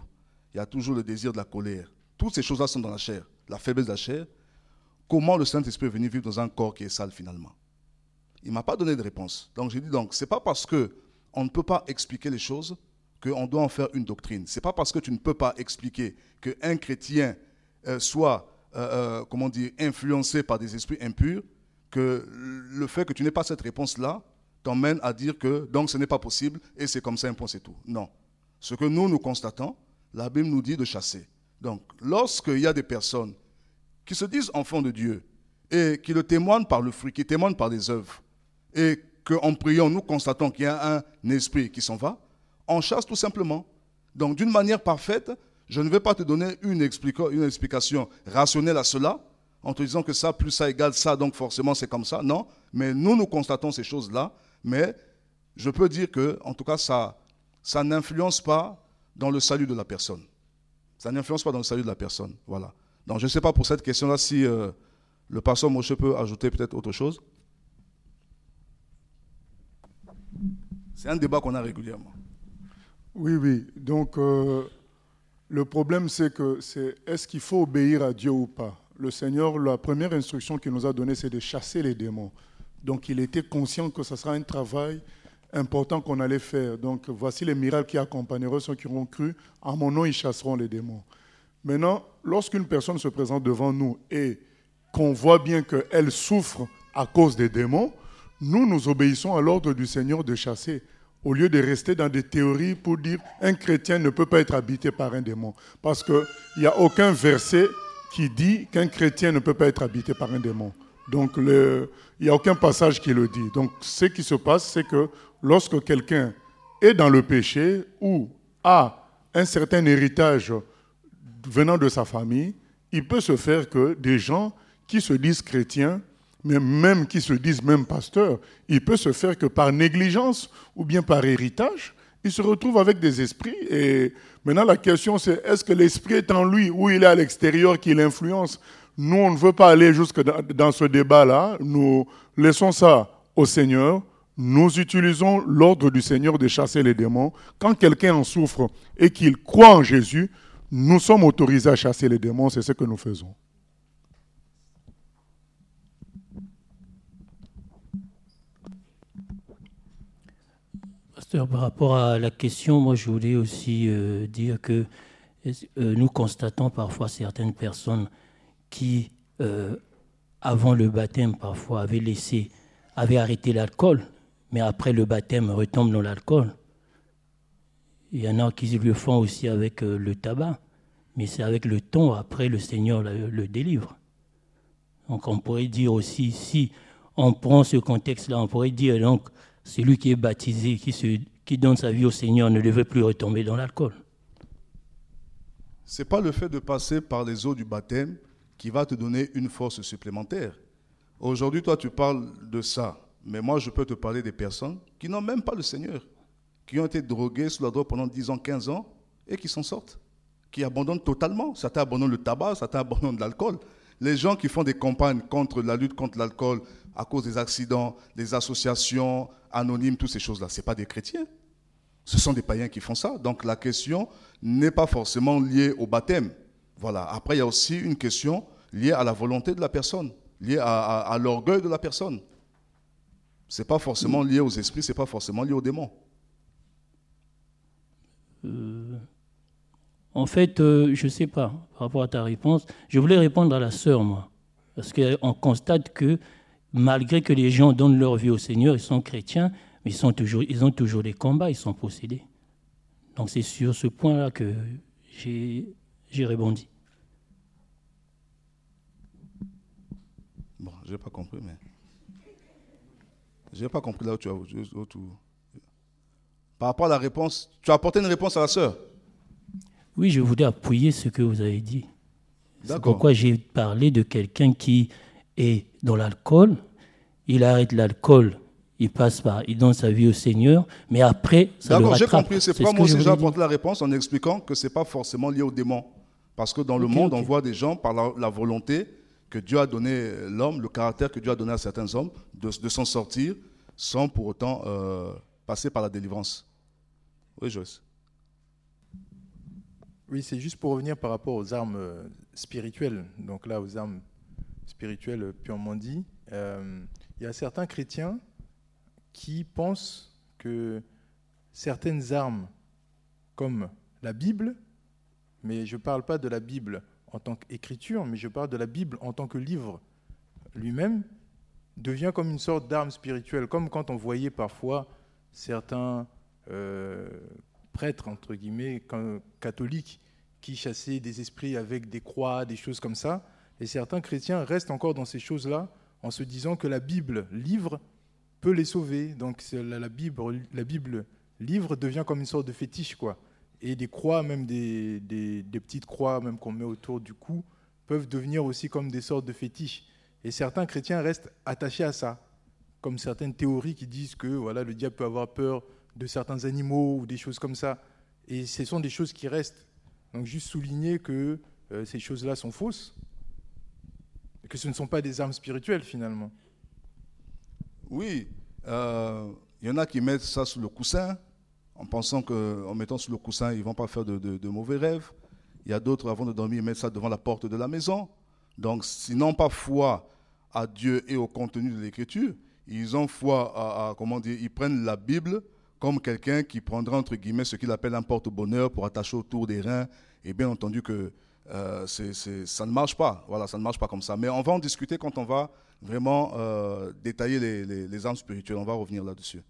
il y a toujours le désir de la colère. Toutes ces choses-là sont dans la chair, la faiblesse de la chair. Comment le Saint-Esprit est venu vivre dans un corps qui est sale finalement? Il ne m'a pas donné de réponse. Donc j'ai dit, ce n'est pas parce qu'on ne peut pas expliquer les choses qu'on doit en faire une doctrine. Ce n'est pas parce que tu ne peux pas expliquer qu'un chrétien soit influencé par des esprits impurs, que le fait que tu n'aies pas cette réponse-là t'emmène à dire que donc ce n'est pas possible et c'est comme ça, un point, c'est tout. Non. Ce que nous constatons, la Bible nous dit de chasser. Donc, lorsqu'il y a des personnes qui se disent enfants de Dieu et qui le témoignent par le fruit, qui témoignent par des œuvres, et qu'en priant, nous constatons qu'il y a un esprit qui s'en va, on chasse tout simplement. Donc, d'une manière parfaite, je ne vais pas te donner une explication rationnelle à cela, en te disant que ça plus ça égale ça, donc forcément c'est comme ça. Non, mais nous constatons ces choses-là, mais je peux dire que, en tout cas, ça n'influence pas dans le salut de la personne. Ça n'influence pas dans le salut de la personne. Voilà. Donc je ne sais pas pour cette question-là si le pasteur Moshe peut ajouter peut-être autre chose. C'est un débat qu'on a régulièrement.
Oui. Donc, le problème, c'est est-ce qu'il faut obéir à Dieu ou pas? Le Seigneur, la première instruction qu'il nous a donnée, c'est de chasser les démons. Donc, il était conscient que ce sera un travail important qu'on allait faire. Donc, voici les miracles qui accompagneront ceux qui auront cru. En mon nom, ils chasseront les démons. Maintenant, lorsqu'une personne se présente devant nous et qu'on voit bien qu'elle souffre à cause des démons, nous obéissons à l'ordre du Seigneur de chasser, au lieu de rester dans des théories pour dire un chrétien ne peut pas être habité par un démon. Parce qu'il n'y a aucun verset qui dit qu'un chrétien ne peut pas être habité par un démon. Donc, il n'y a aucun passage qui le dit. Donc, ce qui se passe, c'est que lorsque quelqu'un est dans le péché ou a un certain héritage venant de sa famille, il peut se faire que des gens qui se disent chrétiens, mais même qui se disent même pasteurs, il peut se faire que par négligence ou bien par héritage, ils se retrouvent avec des esprits. Et maintenant, la question, c'est est-ce que l'esprit est en lui ou il est à l'extérieur qui l'influence? Nous, on ne veut pas aller jusque dans ce débat-là. Nous laissons ça au Seigneur. Nous utilisons l'ordre du Seigneur de chasser les démons. Quand quelqu'un en souffre et qu'il croit en Jésus, nous sommes autorisés à chasser les démons. C'est ce que nous faisons.
Pasteur, par rapport à la question, moi je voulais aussi dire que nous constatons parfois certaines personnes qui, avant le baptême, parfois avaient arrêté l'alcool, mais après le baptême retombent dans l'alcool. Il y en a qui le font aussi avec le tabac, mais c'est avec le temps, après le Seigneur le délivre. Donc on pourrait dire aussi, si on prend ce contexte-là, on pourrait dire donc, celui qui est baptisé, qui donne sa vie au Seigneur ne devait plus retomber dans l'alcool.
Ce n'est pas le fait de passer par les eaux du baptême qui va te donner une force supplémentaire. Aujourd'hui, toi, tu parles de ça. Mais moi, je peux te parler des personnes qui n'ont même pas le Seigneur, qui ont été droguées sous la drogue pendant 10 ans, 15 ans, et qui s'en sortent, qui abandonnent totalement. Certains abandonnent le tabac, certains abandonnent l'alcool. Les gens qui font des campagnes contre la lutte contre l'alcool à cause des accidents, des associations anonymes, toutes ces choses-là, ce n'est pas des chrétiens. Ce sont des païens qui font ça. Donc la question n'est pas forcément liée au baptême. Voilà. Après, il y a aussi une question liée à la volonté de la personne, liée à l'orgueil de la personne. Ce n'est pas forcément lié aux esprits, ce n'est pas forcément lié aux démons.
En fait, je ne sais pas, par rapport à ta réponse, je voulais répondre à la sœur, moi. Parce qu'on constate que malgré que les gens donnent leur vie au Seigneur, ils sont chrétiens, mais ils ont toujours des combats, ils sont possédés. Donc c'est sur ce point-là que j'ai rebondi.
Bon, je n'ai pas compris, mais... Je n'ai pas compris là où tu as... Par rapport à la réponse, tu as apporté une réponse à la sœur?
Oui, je voulais appuyer ce que vous avez dit.
D'accord.
C'est pourquoi j'ai parlé de quelqu'un qui est dans l'alcool, il arrête l'alcool, il donne sa vie au Seigneur, mais après, ça le rattrape.
D'accord, j'ai compris. C'est pourquoi moi aussi j'ai apporté la réponse en expliquant que ce n'est pas forcément lié aux démons. Parce que dans le monde, on voit des gens, par la volonté que Dieu a donné l'homme, le caractère que Dieu a donné à certains hommes, de s'en sortir sans pour autant passer par la délivrance. Oui, Joyce.
Oui, c'est juste pour revenir par rapport aux armes spirituelles. Donc là, aux armes spirituelles purement dit, il y a certains chrétiens qui pensent que certaines armes, comme la Bible, mais je ne parle pas de la Bible en tant qu'écriture, mais je parle de la Bible en tant que livre lui-même, devient comme une sorte d'arme spirituelle, comme quand on voyait parfois certains prêtres, entre guillemets, catholiques, qui chassaient des esprits avec des croix, des choses comme ça. Et certains chrétiens restent encore dans ces choses-là, en se disant que la Bible, livre, peut les sauver. Donc la Bible, livre, devient comme une sorte de fétiche, quoi. Et des croix, même des petites croix même qu'on met autour du cou, peuvent devenir aussi comme des sortes de fétiches. Et certains chrétiens restent attachés à ça, comme certaines théories qui disent que voilà, le diable peut avoir peur de certains animaux ou des choses comme ça. Et ce sont des choses qui restent. Donc juste souligner que ces choses-là sont fausses, et que ce ne sont pas des armes spirituelles finalement.
Oui, il y en a qui mettent ça sous le coussin, en pensant qu'en mettant sous le coussin, ils ne vont pas faire de mauvais rêves. Il y a d'autres, avant de dormir, ils mettent ça devant la porte de la maison. Donc, s'ils n'ont pas foi à Dieu et au contenu de l'Écriture, ils ont foi ils prennent la Bible comme quelqu'un qui prendra, entre guillemets, ce qu'il appelle un porte-bonheur pour attacher autour des reins. Et bien entendu que ça ne marche pas. Voilà, ça ne marche pas comme ça. Mais on va en discuter quand on va vraiment détailler les armes spirituelles. On va revenir là-dessus.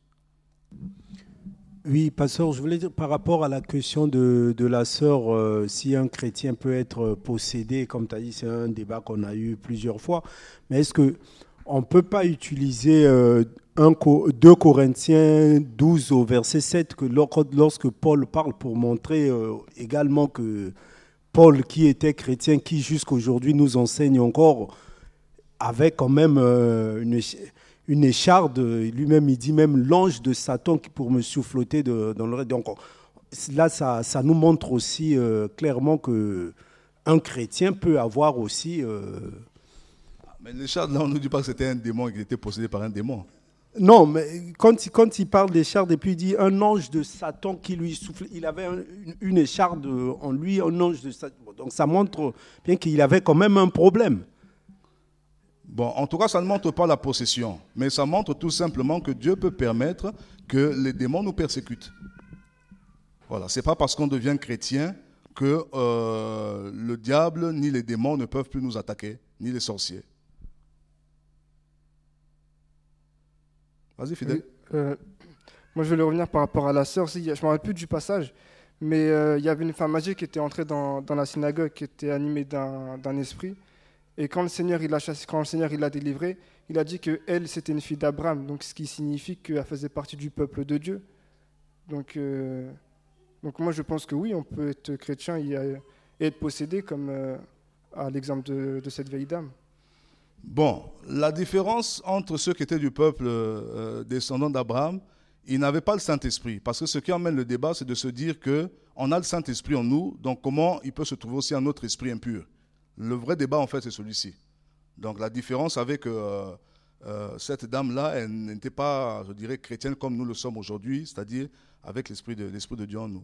Oui, pasteur, je voulais dire par rapport à la question de la sœur, si un chrétien peut être possédé, comme tu as dit, c'est un débat qu'on a eu plusieurs fois, mais est-ce qu'on ne peut pas utiliser 2 Corinthiens 12 au verset 7, que lorsque Paul parle pour montrer également que Paul, qui était chrétien, qui jusqu'à aujourd'hui nous enseigne encore, avait quand même une écharde, lui-même, il dit même l'ange de Satan pour me souffleter dans l'oreille. Donc là, ça nous montre aussi clairement qu'un chrétien peut avoir aussi...
Mais l'écharde, là, on ne nous dit pas que c'était un démon et qu'il était possédé par un démon.
Non, mais quand il parle d'écharde, et puis il dit un ange de Satan qui lui souffle, il avait une écharde en lui, un ange de Satan. Donc ça montre bien qu'il avait quand même un problème.
Bon, en tout cas, ça ne montre pas la possession, mais ça montre tout simplement que Dieu peut permettre que les démons nous persécutent. Voilà, ce n'est pas parce qu'on devient chrétien que le diable ni les démons ne peuvent plus nous attaquer, ni les sorciers. Vas-y, Fidèle.
Oui, moi, je voulais revenir par rapport à la sœur. Je ne me rappelle plus du passage, mais il y avait une femme âgée qui était entrée dans la synagogue, qui était animée d'un esprit. Et quand le Seigneur il l'a chassé, quand le Seigneur il l'a délivrée, il a dit qu'elle, c'était une fille d'Abraham, donc ce qui signifie qu'elle faisait partie du peuple de Dieu. Donc moi, je pense que oui, on peut être chrétien et être possédé, comme à l'exemple de cette vieille dame.
Bon, la différence entre ceux qui étaient du peuple descendant d'Abraham, ils n'avaient pas le Saint-Esprit. Parce que ce qui emmène le débat, c'est de se dire qu'on a le Saint-Esprit en nous, donc comment il peut se trouver aussi un autre esprit impur? Le vrai débat, en fait, c'est celui-ci. Donc la différence avec cette dame-là, elle n'était pas, je dirais, chrétienne comme nous le sommes aujourd'hui, c'est-à-dire avec l'esprit de Dieu en nous.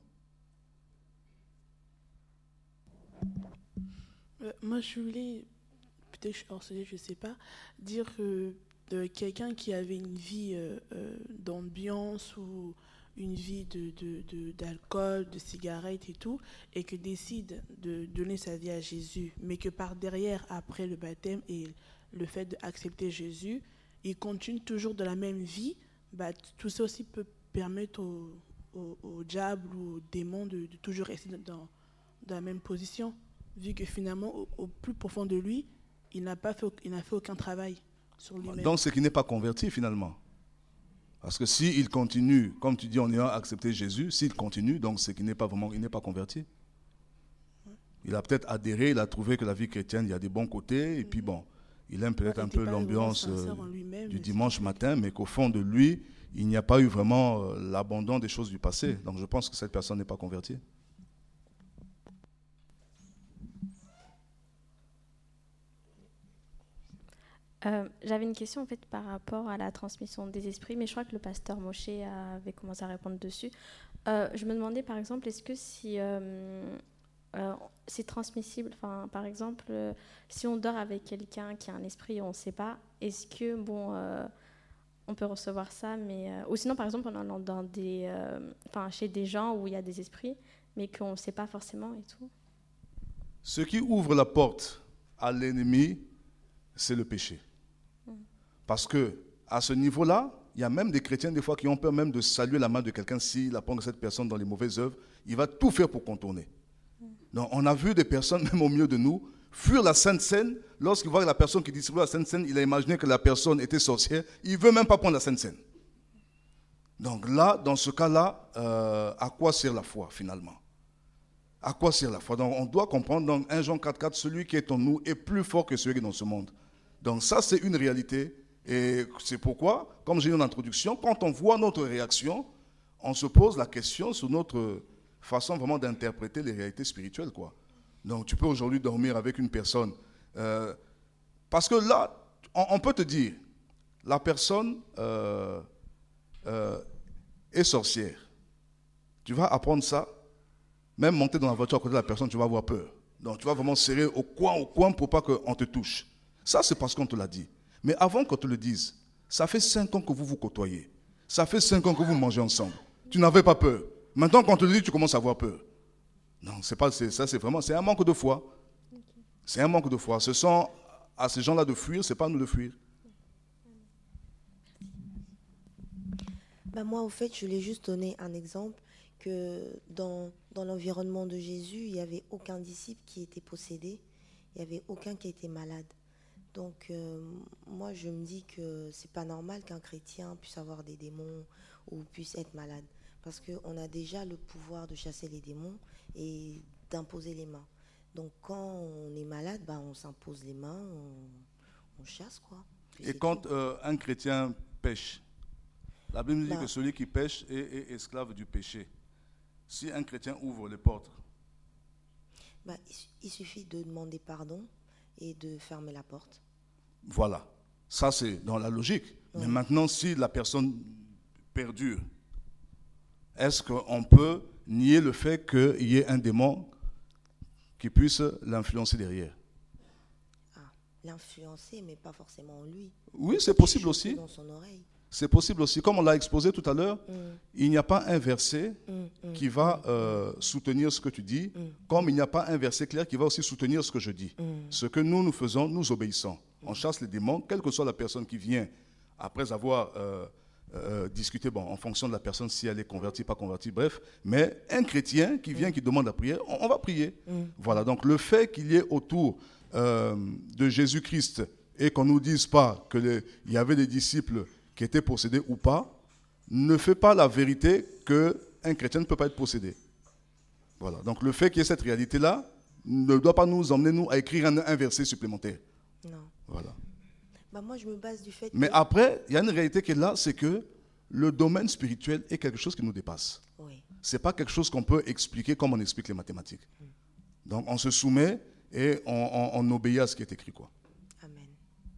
Moi, je voulais, peut-être je suis hors sujet, je ne sais pas, dire que quelqu'un qui avait une vie d'ambiance ou une vie d'alcool, de cigarettes et tout, et que décide de donner sa vie à Jésus, mais que par derrière, après le baptême et le fait d'accepter Jésus, il continue toujours de la même vie, tout ça aussi peut permettre au diable ou au démon de toujours rester dans la même position, vu que finalement, au plus profond de lui, il n'a fait aucun travail sur lui-même.
Donc, c'est qu'il n'est pas converti finalement. Parce que s'il continue, comme tu dis, en ayant accepté Jésus, s'il continue, donc c'est qu'il n'est pas vraiment, il n'est pas converti. Il a peut-être adhéré, il a trouvé que la vie chrétienne, il y a des bons côtés, et puis bon, il aime peut-être un peu l'ambiance du dimanche matin, mais qu'au fond de lui, il n'y a pas eu vraiment l'abandon des choses du passé. Donc je pense que cette personne n'est pas convertie.
J'avais une question en fait par rapport à la transmission des esprits, mais je crois que le pasteur Moshe avait commencé à répondre dessus. Je me demandais par exemple, est-ce que si c'est transmissible. Enfin, par exemple, si on dort avec quelqu'un qui a un esprit et on ne sait pas, est-ce que, on peut recevoir ça, mais ou sinon, par exemple, on en est dans chez des gens où il y a des esprits, mais qu'on ne sait pas forcément et tout.
Ce qui ouvre la porte à l'ennemi, c'est le péché. Parce que à ce niveau-là, il y a même des chrétiens des fois qui ont peur même de saluer la main de quelqu'un s'il apprend que cette personne dans les mauvaises œuvres, il va tout faire pour contourner. Donc on a vu des personnes, même au milieu de nous, fuir la Sainte Seine. Lorsqu'il voit la personne qui distribue la Sainte Seine, il a imaginé que la personne était sorcière. Il ne veut même pas prendre la Sainte Seine. Donc là, dans ce cas-là, à quoi sert la foi finalement? À quoi sert la foi? Donc on doit comprendre dans 1 Jean 4,4, celui qui est en nous est plus fort que celui qui est dans ce monde. Donc ça, c'est une réalité. Et c'est pourquoi, comme j'ai dit en introduction, quand on voit notre réaction, on se pose la question sur notre façon vraiment d'interpréter les réalités spirituelles, quoi. Donc tu peux aujourd'hui dormir avec une personne. Parce que là, on peut te dire, la personne est sorcière. Tu vas apprendre ça, même monter dans la voiture à côté de la personne, tu vas avoir peur. Donc tu vas vraiment serrer au coin pour pas qu'on te touche. Ça, c'est parce qu'on te l'a dit. Mais avant qu'on te le dise, ça fait 5 ans que vous vous côtoyez. Ça fait 5 ans que vous mangez ensemble. Tu n'avais pas peur. Maintenant, quand on te le dit, tu commences à avoir peur. Non, ça, c'est un manque de foi. C'est un manque de foi. Ce sont à ces gens-là de fuir, ce n'est pas à nous de fuir.
Moi, au fait, je voulais juste donner un exemple que dans l'environnement de Jésus, il n'y avait aucun disciple qui était possédé. Il n'y avait aucun qui était malade. Donc, moi, je me dis que c'est pas normal qu'un chrétien puisse avoir des démons ou puisse être malade. Parce qu'on a déjà le pouvoir de chasser les démons et d'imposer les mains. Donc, quand on est malade, on s'impose les mains, on chasse, quoi.
Et quand un chrétien pêche, la Bible nous dit que celui qui pêche est esclave du péché. Si un chrétien ouvre les portes,
il suffit de demander pardon et de fermer la porte.
Voilà. Ça, c'est dans la logique. Oui. Mais maintenant, si la personne perdure, est-ce qu'on peut nier le fait qu'il y ait un démon qui puisse l'influencer derrière?
L'influencer, mais pas forcément lui.
Oui, c'est possible aussi.
Dans son oreille.
C'est possible aussi. Comme on l'a exposé tout à l'heure, il n'y a pas un verset qui va soutenir ce que tu dis, comme il n'y a pas un verset clair qui va aussi soutenir ce que je dis. Ce que nous faisons, nous obéissons. On chasse les démons, quelle que soit la personne qui vient, après avoir discuté, en fonction de la personne, si elle est convertie, pas convertie, bref. Mais un chrétien qui vient, qui demande la prière, on va prier. Voilà, donc le fait qu'il y ait autour de Jésus-Christ et qu'on ne nous dise pas qu'il y avait des disciples qui étaient possédés ou pas, ne fait pas la vérité qu'un chrétien ne peut pas être possédé. Voilà, donc le fait qu'il y ait cette réalité-là ne doit pas nous emmener, nous, à écrire un verset supplémentaire.
Non.
Voilà.
Moi, je me base du fait
Mais après, il y a une réalité qui est là, c'est que le domaine spirituel est quelque chose qui nous dépasse.
Oui.
Ce n'est pas quelque chose qu'on peut expliquer comme on explique les mathématiques. Donc on se soumet et on obéit à ce qui est écrit, quoi.
Amen.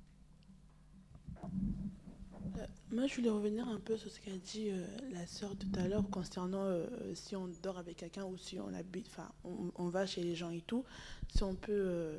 Moi, je voulais revenir un peu sur ce qu'a dit la sœur tout à l'heure concernant si on dort avec quelqu'un ou si on habite, on va chez les gens et tout, si on peut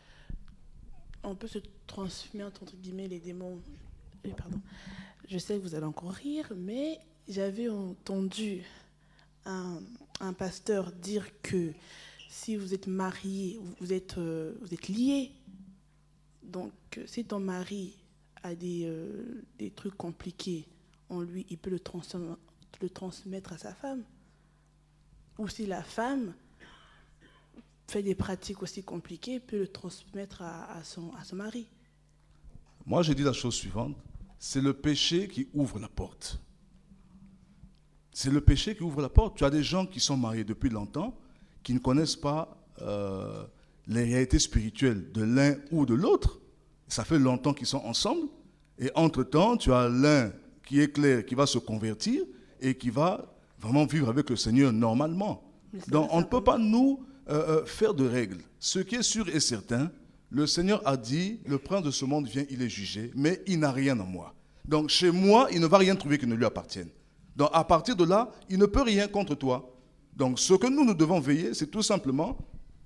se transmettre, entre guillemets, les démons. Pardon. Je sais que vous allez encore rire, mais j'avais entendu un pasteur dire que si vous êtes marié, vous êtes lié, donc si ton mari a des trucs compliqués en lui, il peut le transmettre à sa femme. Ou si la femme fait des pratiques aussi compliquées, il peut le transmettre à son mari.
Moi, j'ai dit la chose suivante. C'est le péché qui ouvre la porte. C'est le péché qui ouvre la porte. Tu as des gens qui sont mariés depuis longtemps, qui ne connaissent pas les réalités spirituelles de l'un ou de l'autre. Ça fait longtemps qu'ils sont ensemble. Et entre-temps, tu as l'un qui est clair, qui va se convertir et qui va vraiment vivre avec le Seigneur normalement. Donc, on ne peut pas nous faire de règles. Ce qui est sûr et certain, le Seigneur a dit, le prince de ce monde vient, il est jugé, mais il n'a rien en moi. Donc, chez moi, il ne va rien trouver qui ne lui appartienne. Donc, à partir de là, il ne peut rien contre toi. Donc, ce que nous devons veiller, c'est tout simplement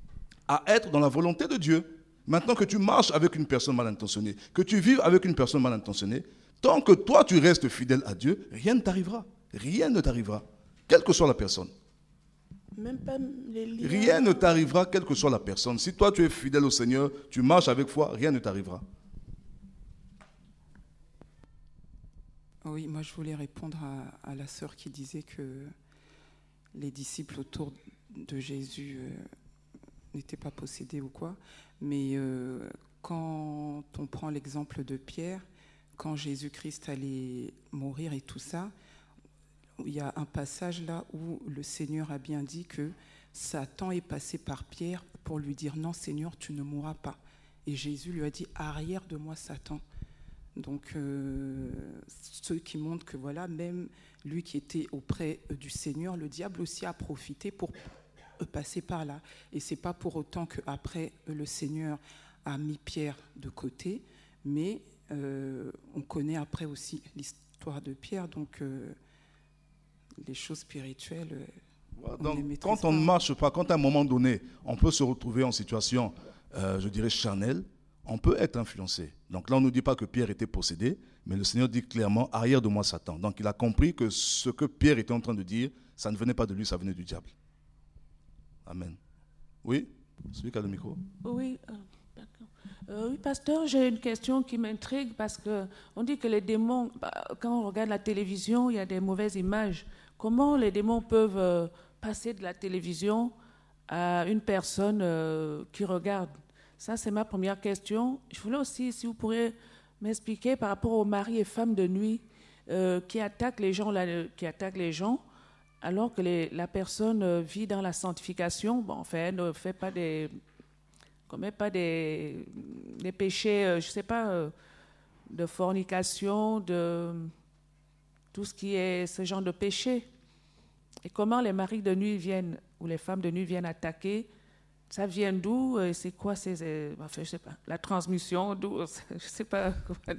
à être dans la volonté de Dieu. Maintenant que tu marches avec une personne mal intentionnée, que tu vives avec une personne mal intentionnée, tant que toi tu restes fidèle à Dieu, rien ne t'arrivera. Rien ne t'arrivera, quelle que soit la personne.
Même pas les liens.
Rien ne t'arrivera, quelle que soit la personne. Si toi tu es fidèle au Seigneur, tu marches avec foi, rien ne t'arrivera.
Oui, moi je voulais répondre à la sœur qui disait que les disciples autour de Jésus n'étaient pas possédés ou quoi. Mais quand on prend l'exemple de Pierre, quand Jésus-Christ allait mourir et tout ça, il y a un passage là où le Seigneur a bien dit que Satan est passé par Pierre pour lui dire « Non Seigneur, tu ne mourras pas ». Et Jésus lui a dit « Arrière de moi Satan ». Donc, ceux qui montrent que voilà, même lui qui était auprès du Seigneur, le diable aussi a profité pour passer par là. Et c'est pas pour autant qu'après le Seigneur a mis Pierre de côté, mais on connaît après aussi l'histoire de Pierre, donc les choses spirituelles.
Donc, quand on ne marche pas, quand à un moment donné, on peut se retrouver en situation, je dirais, charnelle, on peut être influencé. Donc là, on ne nous dit pas que Pierre était possédé, mais le Seigneur dit clairement, arrière de moi Satan. Donc il a compris que ce que Pierre était en train de dire, ça ne venait pas de lui, ça venait du diable. Amen. Oui, celui qui a le micro.
Oui, d'accord. Oui, pasteur, j'ai une question qui m'intrigue parce qu'on dit que les démons, quand on regarde la télévision, il y a des mauvaises images. Comment les démons peuvent passer de la télévision à une personne qui regarde? Ça, c'est ma première question. Je voulais aussi, si vous pourriez m'expliquer par rapport aux maris et femmes de nuit qui attaquent les gens, alors que la personne vit dans la sanctification. Bon, enfin, elle ne fait pas commet pas des péchés, je ne sais pas, de fornication, de tout ce qui est ce genre de péché. Et comment les maris de nuit viennent, ou les femmes de nuit viennent attaquer? Ça vient d'où? C'est quoi? Enfin, je sais pas. La transmission, d'où? Je sais pas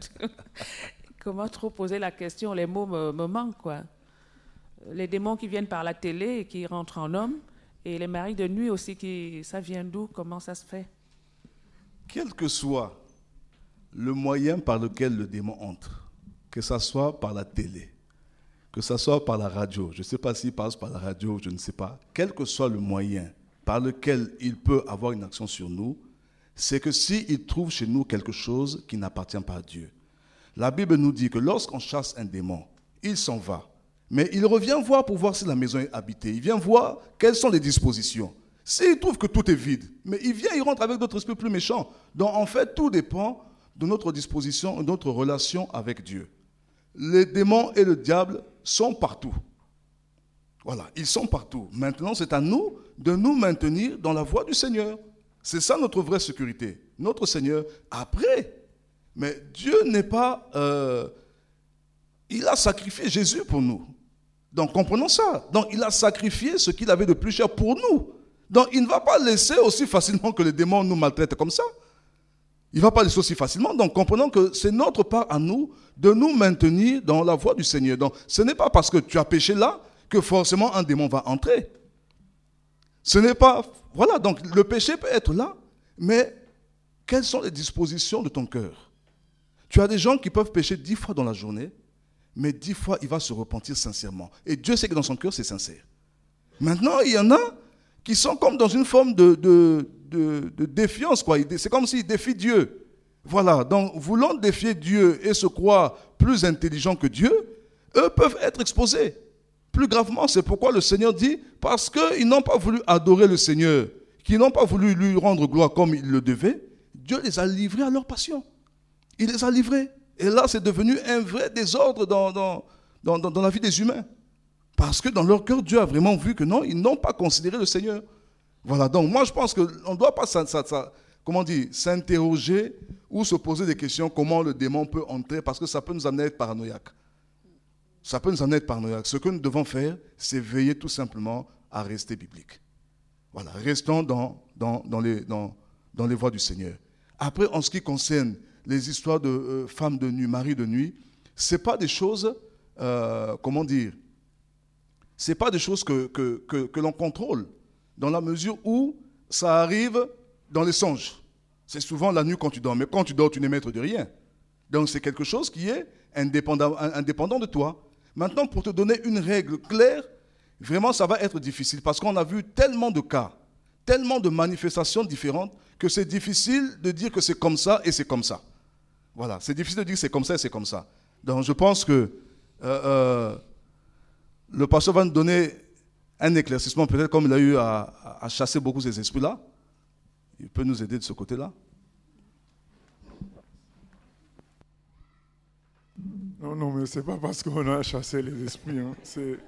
comment trop poser la question. Les mots me manquent, quoi. Les démons qui viennent par la télé et qui rentrent en homme, et les maris de nuit aussi, ça vient d'où? Comment ça se fait?
Quel que soit le moyen par lequel le démon entre, que ce soit par la télé, que ce soit par la radio, je ne sais pas s'il passe par la radio, je ne sais pas, quel que soit le moyen par lequel il peut avoir une action sur nous, c'est que s'il trouve chez nous quelque chose qui n'appartient pas à Dieu. La Bible nous dit que lorsqu'on chasse un démon, il s'en va. Mais il revient voir pour voir si la maison est habitée. Il vient voir quelles sont les dispositions. S'il trouve que tout est vide, mais il rentre avec d'autres esprits plus méchants. Donc en fait, tout dépend de notre disposition, de notre relation avec Dieu. Les démons et le diable sont partout. Voilà, ils sont partout. Maintenant, c'est à nous de nous maintenir dans la voie du Seigneur. C'est ça notre vraie sécurité. Notre Seigneur, après. Mais Dieu n'est pas... il a sacrifié Jésus pour nous. Donc, comprenons ça. Donc, il a sacrifié ce qu'il avait de plus cher pour nous. Donc, il ne va pas laisser aussi facilement que les démons nous maltraitent comme ça. Il ne va pas laisser aussi facilement. Donc, comprenons que c'est notre part à nous de nous maintenir dans la voie du Seigneur. Donc, ce n'est pas parce que tu as péché là que forcément un démon va entrer. Ce n'est pas... Voilà, donc le péché peut être là, mais quelles sont les dispositions de ton cœur? Tu as des gens qui peuvent pécher 10 fois dans la journée, mais 10 fois, il va se repentir sincèrement. Et Dieu sait que dans son cœur, c'est sincère. Maintenant, il y en a qui sont comme dans une forme de défiance, quoi. C'est comme s'ils défient Dieu. Voilà, donc voulant défier Dieu et se croire plus intelligents que Dieu, eux peuvent être exposés. Plus gravement, c'est pourquoi le Seigneur dit, parce qu'ils n'ont pas voulu adorer le Seigneur, qu'ils n'ont pas voulu lui rendre gloire comme ils le devaient, Dieu les a livrés à leur passion. Il les a livrés. Et là, c'est devenu un vrai désordre dans la vie des humains. Parce que dans leur cœur, Dieu a vraiment vu que non, ils n'ont pas considéré le Seigneur. Voilà, donc moi je pense qu'on ne doit pas s'interroger ou se poser des questions comment le démon peut entrer, parce que ça peut nous amener à être paranoïaques. Ça peut nous amener à être paranoïaques. Ce que nous devons faire, c'est veiller tout simplement à rester biblique. Voilà, restons dans les voies du Seigneur. Après, en ce qui concerne les histoires de femmes de nuit, maris de nuit, ce n'est pas des choses, c'est pas des choses que l'on contrôle, dans la mesure où ça arrive dans les songes. C'est souvent la nuit quand tu dors. Mais quand tu dors, tu n'es maître de rien. Donc c'est quelque chose qui est indépendant de toi. Maintenant, pour te donner une règle claire, vraiment ça va être difficile parce qu'on a vu tellement de cas, tellement de manifestations différentes que c'est difficile de dire que c'est comme ça et c'est comme ça. Voilà, c'est difficile de dire que c'est comme ça et c'est comme ça. Donc je pense que le pasteur va nous donner un éclaircissement, peut-être comme il a eu à chasser beaucoup ces esprits-là. Il peut nous aider de ce côté-là.
Non, mais ce n'est pas parce qu'on a chassé les esprits. Hein.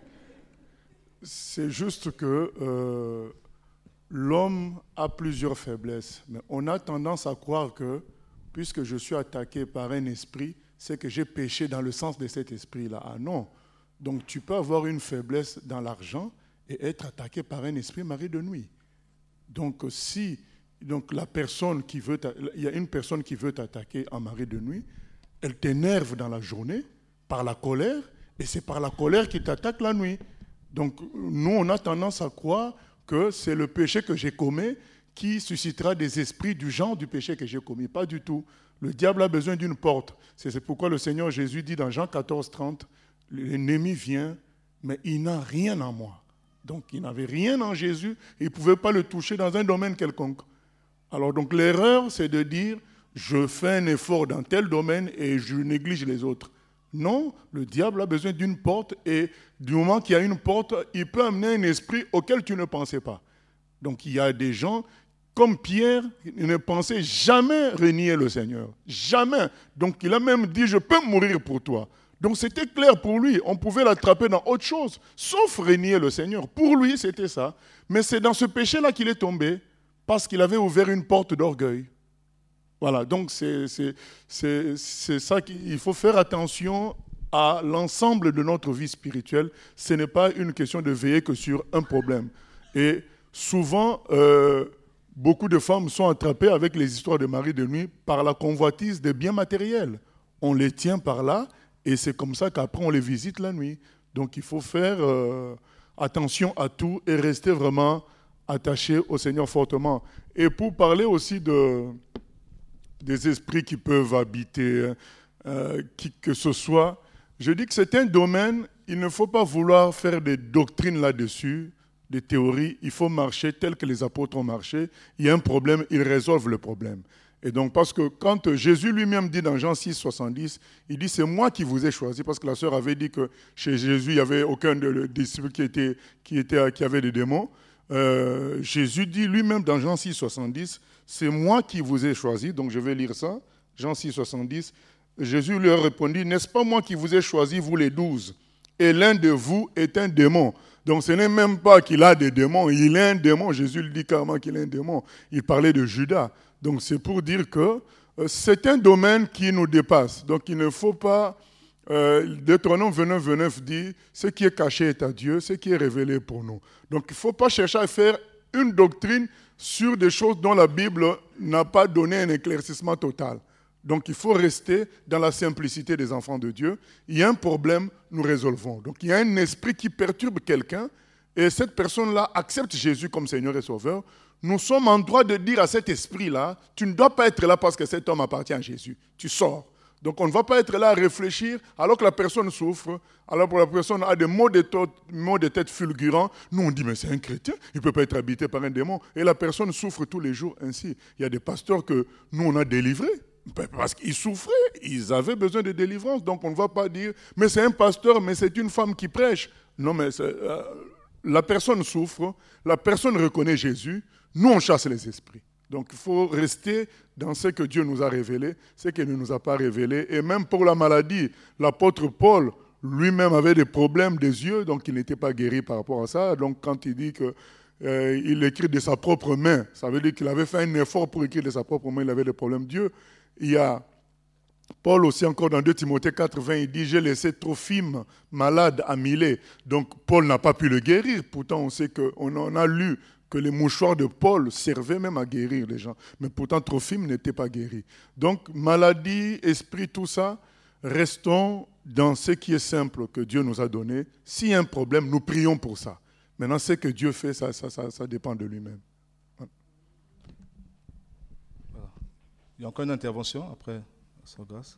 C'est juste que l'homme a plusieurs faiblesses. Mais on a tendance à croire que, puisque je suis attaqué par un esprit, c'est que j'ai péché dans le sens de cet esprit-là. Ah non. Donc tu peux avoir une faiblesse dans l'argent et être attaqué par un esprit mari de nuit. Donc la personne il y a une personne qui veut t'attaquer en mari de nuit, elle t'énerve dans la journée par la colère, et c'est par la colère qui t'attaque la nuit. Donc nous, on a tendance à croire que c'est le péché que j'ai commis qui suscitera des esprits du genre du péché que j'ai commis. Pas du tout. Le diable a besoin d'une porte. C'est pourquoi le Seigneur Jésus dit dans Jean 14:30, l'ennemi vient, mais il n'a rien en moi. Donc il n'avait rien en Jésus et il ne pouvait pas le toucher dans un domaine quelconque. Alors donc l'erreur, c'est de dire, je fais un effort dans tel domaine et je néglige les autres. Non, le diable a besoin d'une porte et du moment qu'il y a une porte, il peut amener un esprit auquel tu ne pensais pas. Donc il y a des gens, comme Pierre, il ne pensait jamais renier le Seigneur. Jamais. Donc il a même dit, je peux mourir pour toi. Donc c'était clair pour lui, on pouvait l'attraper dans autre chose, sauf renier le Seigneur. Pour lui, c'était ça. Mais c'est dans ce péché-là qu'il est tombé, parce qu'il avait ouvert une porte d'orgueil. Voilà, donc c'est ça qu'il faut faire attention à l'ensemble de notre vie spirituelle. Ce n'est pas une question de veiller que sur un problème. Et souvent, beaucoup de femmes sont attrapées avec les histoires de mari de nuit par la convoitise des biens matériels. On les tient par là et c'est comme ça qu'après on les visite la nuit. Donc il faut faire attention à tout et rester vraiment attaché au Seigneur fortement. Et pour parler aussi des esprits qui peuvent habiter, qui que ce soit, je dis que c'est un domaine, il ne faut pas vouloir faire des doctrines là-dessus, des théories, il faut marcher tel que les apôtres ont marché. Il y a un problème, ils résolvent le problème. Et donc, parce que quand Jésus lui-même dit dans Jean 6, 70, il dit, c'est moi qui vous ai choisi, parce que la sœur avait dit que chez Jésus, il n'y avait aucun disciple qui avait des démons. Jésus dit lui-même dans Jean 6, 70, c'est moi qui vous ai choisi, donc je vais lire ça, Jean 6, 70. Jésus leur répondit, n'est-ce pas moi qui vous ai choisi, vous les 12, et l'un de vous est un démon. Donc ce n'est même pas qu'il a des démons, il est un démon. Jésus lui dit carrément qu'il est un démon. Il parlait de Judas. Donc c'est pour dire que c'est un domaine qui nous dépasse. Donc il ne faut pas... Deutéronome 29 dit, ce qui est caché est à Dieu, ce qui est révélé pour nous. Donc il ne faut pas chercher à faire une doctrine sur des choses dont la Bible n'a pas donné un éclaircissement total. Donc il faut rester dans la simplicité des enfants de Dieu. Il y a un problème, nous résolvons. Donc il y a un esprit qui perturbe quelqu'un et cette personne-là accepte Jésus comme Seigneur et Sauveur. Nous sommes en droit de dire à cet esprit-là, tu ne dois pas être là parce que cet homme appartient à Jésus. Tu sors. Donc on ne va pas être là à réfléchir alors que la personne souffre, alors que la personne a des maux de tête fulgurants. Nous on dit mais c'est un chrétien, il ne peut pas être habité par un démon. Et la personne souffre tous les jours ainsi. Il y a des pasteurs que nous on a délivrés parce qu'ils souffraient, ils avaient besoin de délivrance. Donc on ne va pas dire mais c'est un pasteur, mais c'est une femme qui prêche. Non mais la personne souffre, la personne reconnaît Jésus, nous on chasse les esprits. Donc il faut rester dans ce que Dieu nous a révélé, ce qu'il ne nous a pas révélé. Et même pour la maladie, l'apôtre Paul lui-même avait des problèmes des yeux, donc il n'était pas guéri par rapport à ça. Donc quand il dit qu'il écrit de sa propre main, ça veut dire qu'il avait fait un effort pour écrire de sa propre main, il avait des problèmes d'yeux. Il y a Paul aussi encore dans 2 Timothée 4,20, il dit « J'ai laissé Trophime malade à Milet ». Donc Paul n'a pas pu le guérir. Pourtant on sait qu'on en a lu que les mouchoirs de Paul servaient même à guérir les gens. Mais pourtant, Trophime n'était pas guéri. Donc, maladie, esprit, tout ça, restons dans ce qui est simple que Dieu nous a donné. S'il y a un problème, nous prions pour ça. Maintenant, ce que Dieu fait, ça dépend de lui-même.
Il y a encore une intervention après, Sœur Grâce.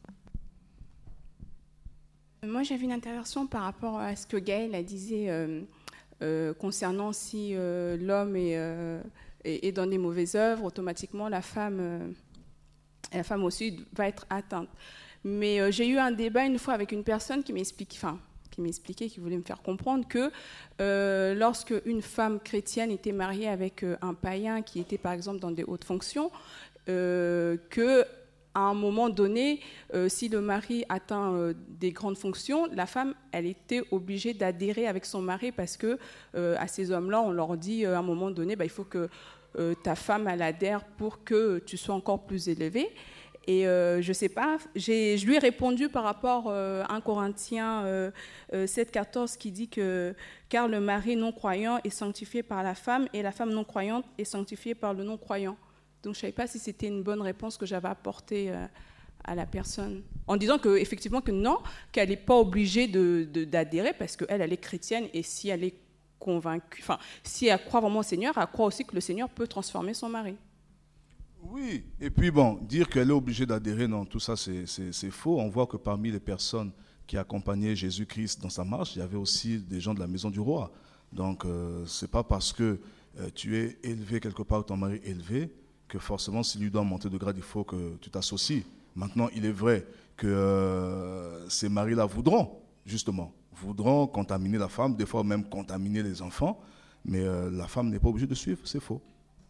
Moi, j'avais une intervention par rapport à ce que Gaëlle a disait concernant si l'homme est dans des mauvaises œuvres, automatiquement la femme aussi va être atteinte. Mais j'ai eu un débat une fois avec une personne qui m'expliquait, qui voulait me faire comprendre que lorsque une femme chrétienne était mariée avec un païen qui était par exemple dans des hautes fonctions, que à un moment donné, si le mari atteint des grandes fonctions, la femme, elle était obligée d'adhérer avec son mari parce que à ces hommes-là, on leur dit à un moment donné, il faut que ta femme, elle adhère pour que tu sois encore plus élevé. Et je ne sais pas, je lui ai répondu par rapport à 1 Corinthiens 7,14 qui dit que « Car le mari non-croyant est sanctifié par la femme et la femme non-croyante est sanctifiée par le non-croyant ». Donc je ne savais pas si c'était une bonne réponse que j'avais apportée à la personne. En disant qu'effectivement que non, qu'elle n'est pas obligée d'adhérer parce qu'elle est chrétienne et si elle est convaincue, si elle croit vraiment au Seigneur, elle croit aussi que le Seigneur peut transformer son mari.
Oui, et puis dire qu'elle est obligée d'adhérer, non, tout ça c'est faux. On voit que parmi les personnes qui accompagnaient Jésus-Christ dans sa marche, il y avait aussi des gens de la maison du roi. Donc ce n'est pas parce que tu es élevé quelque part, ton mari est élevé, que forcément, s'il lui doit monter de grade, il faut que tu t'associes. Maintenant, il est vrai que ces maris-là voudront contaminer la femme, des fois même contaminer les enfants, mais la femme n'est pas obligée de suivre, c'est faux.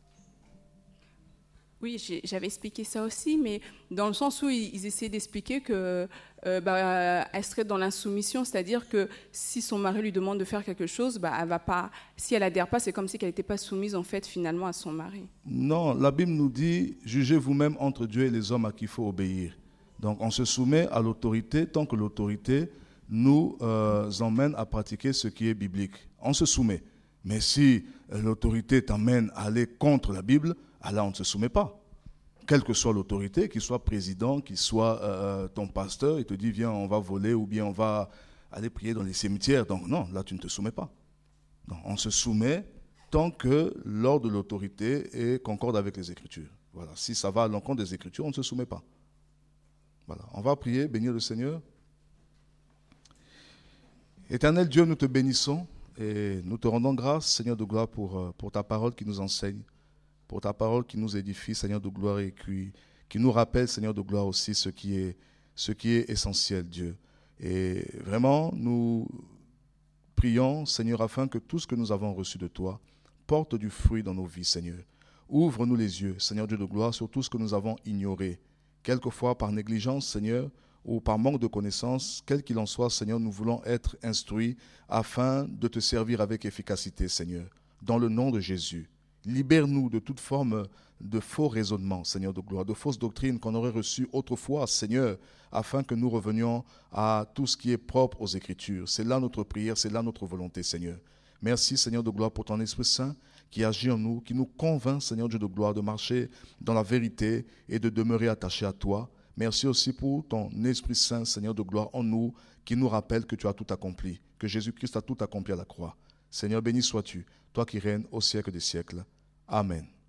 Oui, j'avais expliqué ça aussi, mais dans le sens où ils essaient d'expliquer que elle serait dans l'insoumission, c'est-à-dire que si son mari lui demande de faire quelque chose, elle va pas. Si elle adhère pas, c'est comme si elle n'était pas soumise en fait finalement à son mari.
Non, la Bible nous dit jugez vous-même entre Dieu et les hommes à qui il faut obéir. Donc on se soumet à l'autorité tant que l'autorité nous emmène à pratiquer ce qui est biblique. On se soumet. Mais si l'autorité t'amène à aller contre la Bible, là on ne se soumet pas. Quelle que soit l'autorité, qu'il soit président, qu'il soit ton pasteur, il te dit viens on va voler ou bien on va aller prier dans les cimetières. Donc non, là tu ne te soumets pas. Donc, on se soumet tant que l'ordre de l'autorité est concorde avec les Écritures. Voilà. Si ça va à l'encontre des Écritures, on ne se soumet pas. Voilà. On va prier, bénir le Seigneur. Éternel Dieu, nous te bénissons et nous te rendons grâce, Seigneur de gloire, pour ta parole qui nous enseigne, pour ta parole qui nous édifie, Seigneur de gloire, et qui nous rappelle, Seigneur de gloire, aussi ce qui est essentiel, Dieu. Et vraiment, nous prions, Seigneur, afin que tout ce que nous avons reçu de toi porte du fruit dans nos vies, Seigneur. Ouvre-nous les yeux, Seigneur Dieu de gloire, sur tout ce que nous avons ignoré, quelquefois par négligence, Seigneur, ou par manque de connaissance, quel qu'il en soit, Seigneur, nous voulons être instruits afin de te servir avec efficacité, Seigneur, dans le nom de Jésus. Libère-nous de toute forme de faux raisonnements, Seigneur de gloire, de fausses doctrines qu'on aurait reçues autrefois, Seigneur, afin que nous revenions à tout ce qui est propre aux Écritures. C'est là notre prière, c'est là notre volonté, Seigneur. Merci, Seigneur de gloire, pour ton Esprit Saint qui agit en nous, qui nous convainc, Seigneur Dieu de gloire, de marcher dans la vérité et de demeurer attachés à toi. Merci aussi pour ton Esprit Saint, Seigneur de gloire, en nous, qui nous rappelle que tu as tout accompli, que Jésus-Christ a tout accompli à la croix. Seigneur, béni sois-tu, toi qui règnes au siècle des siècles. Amen.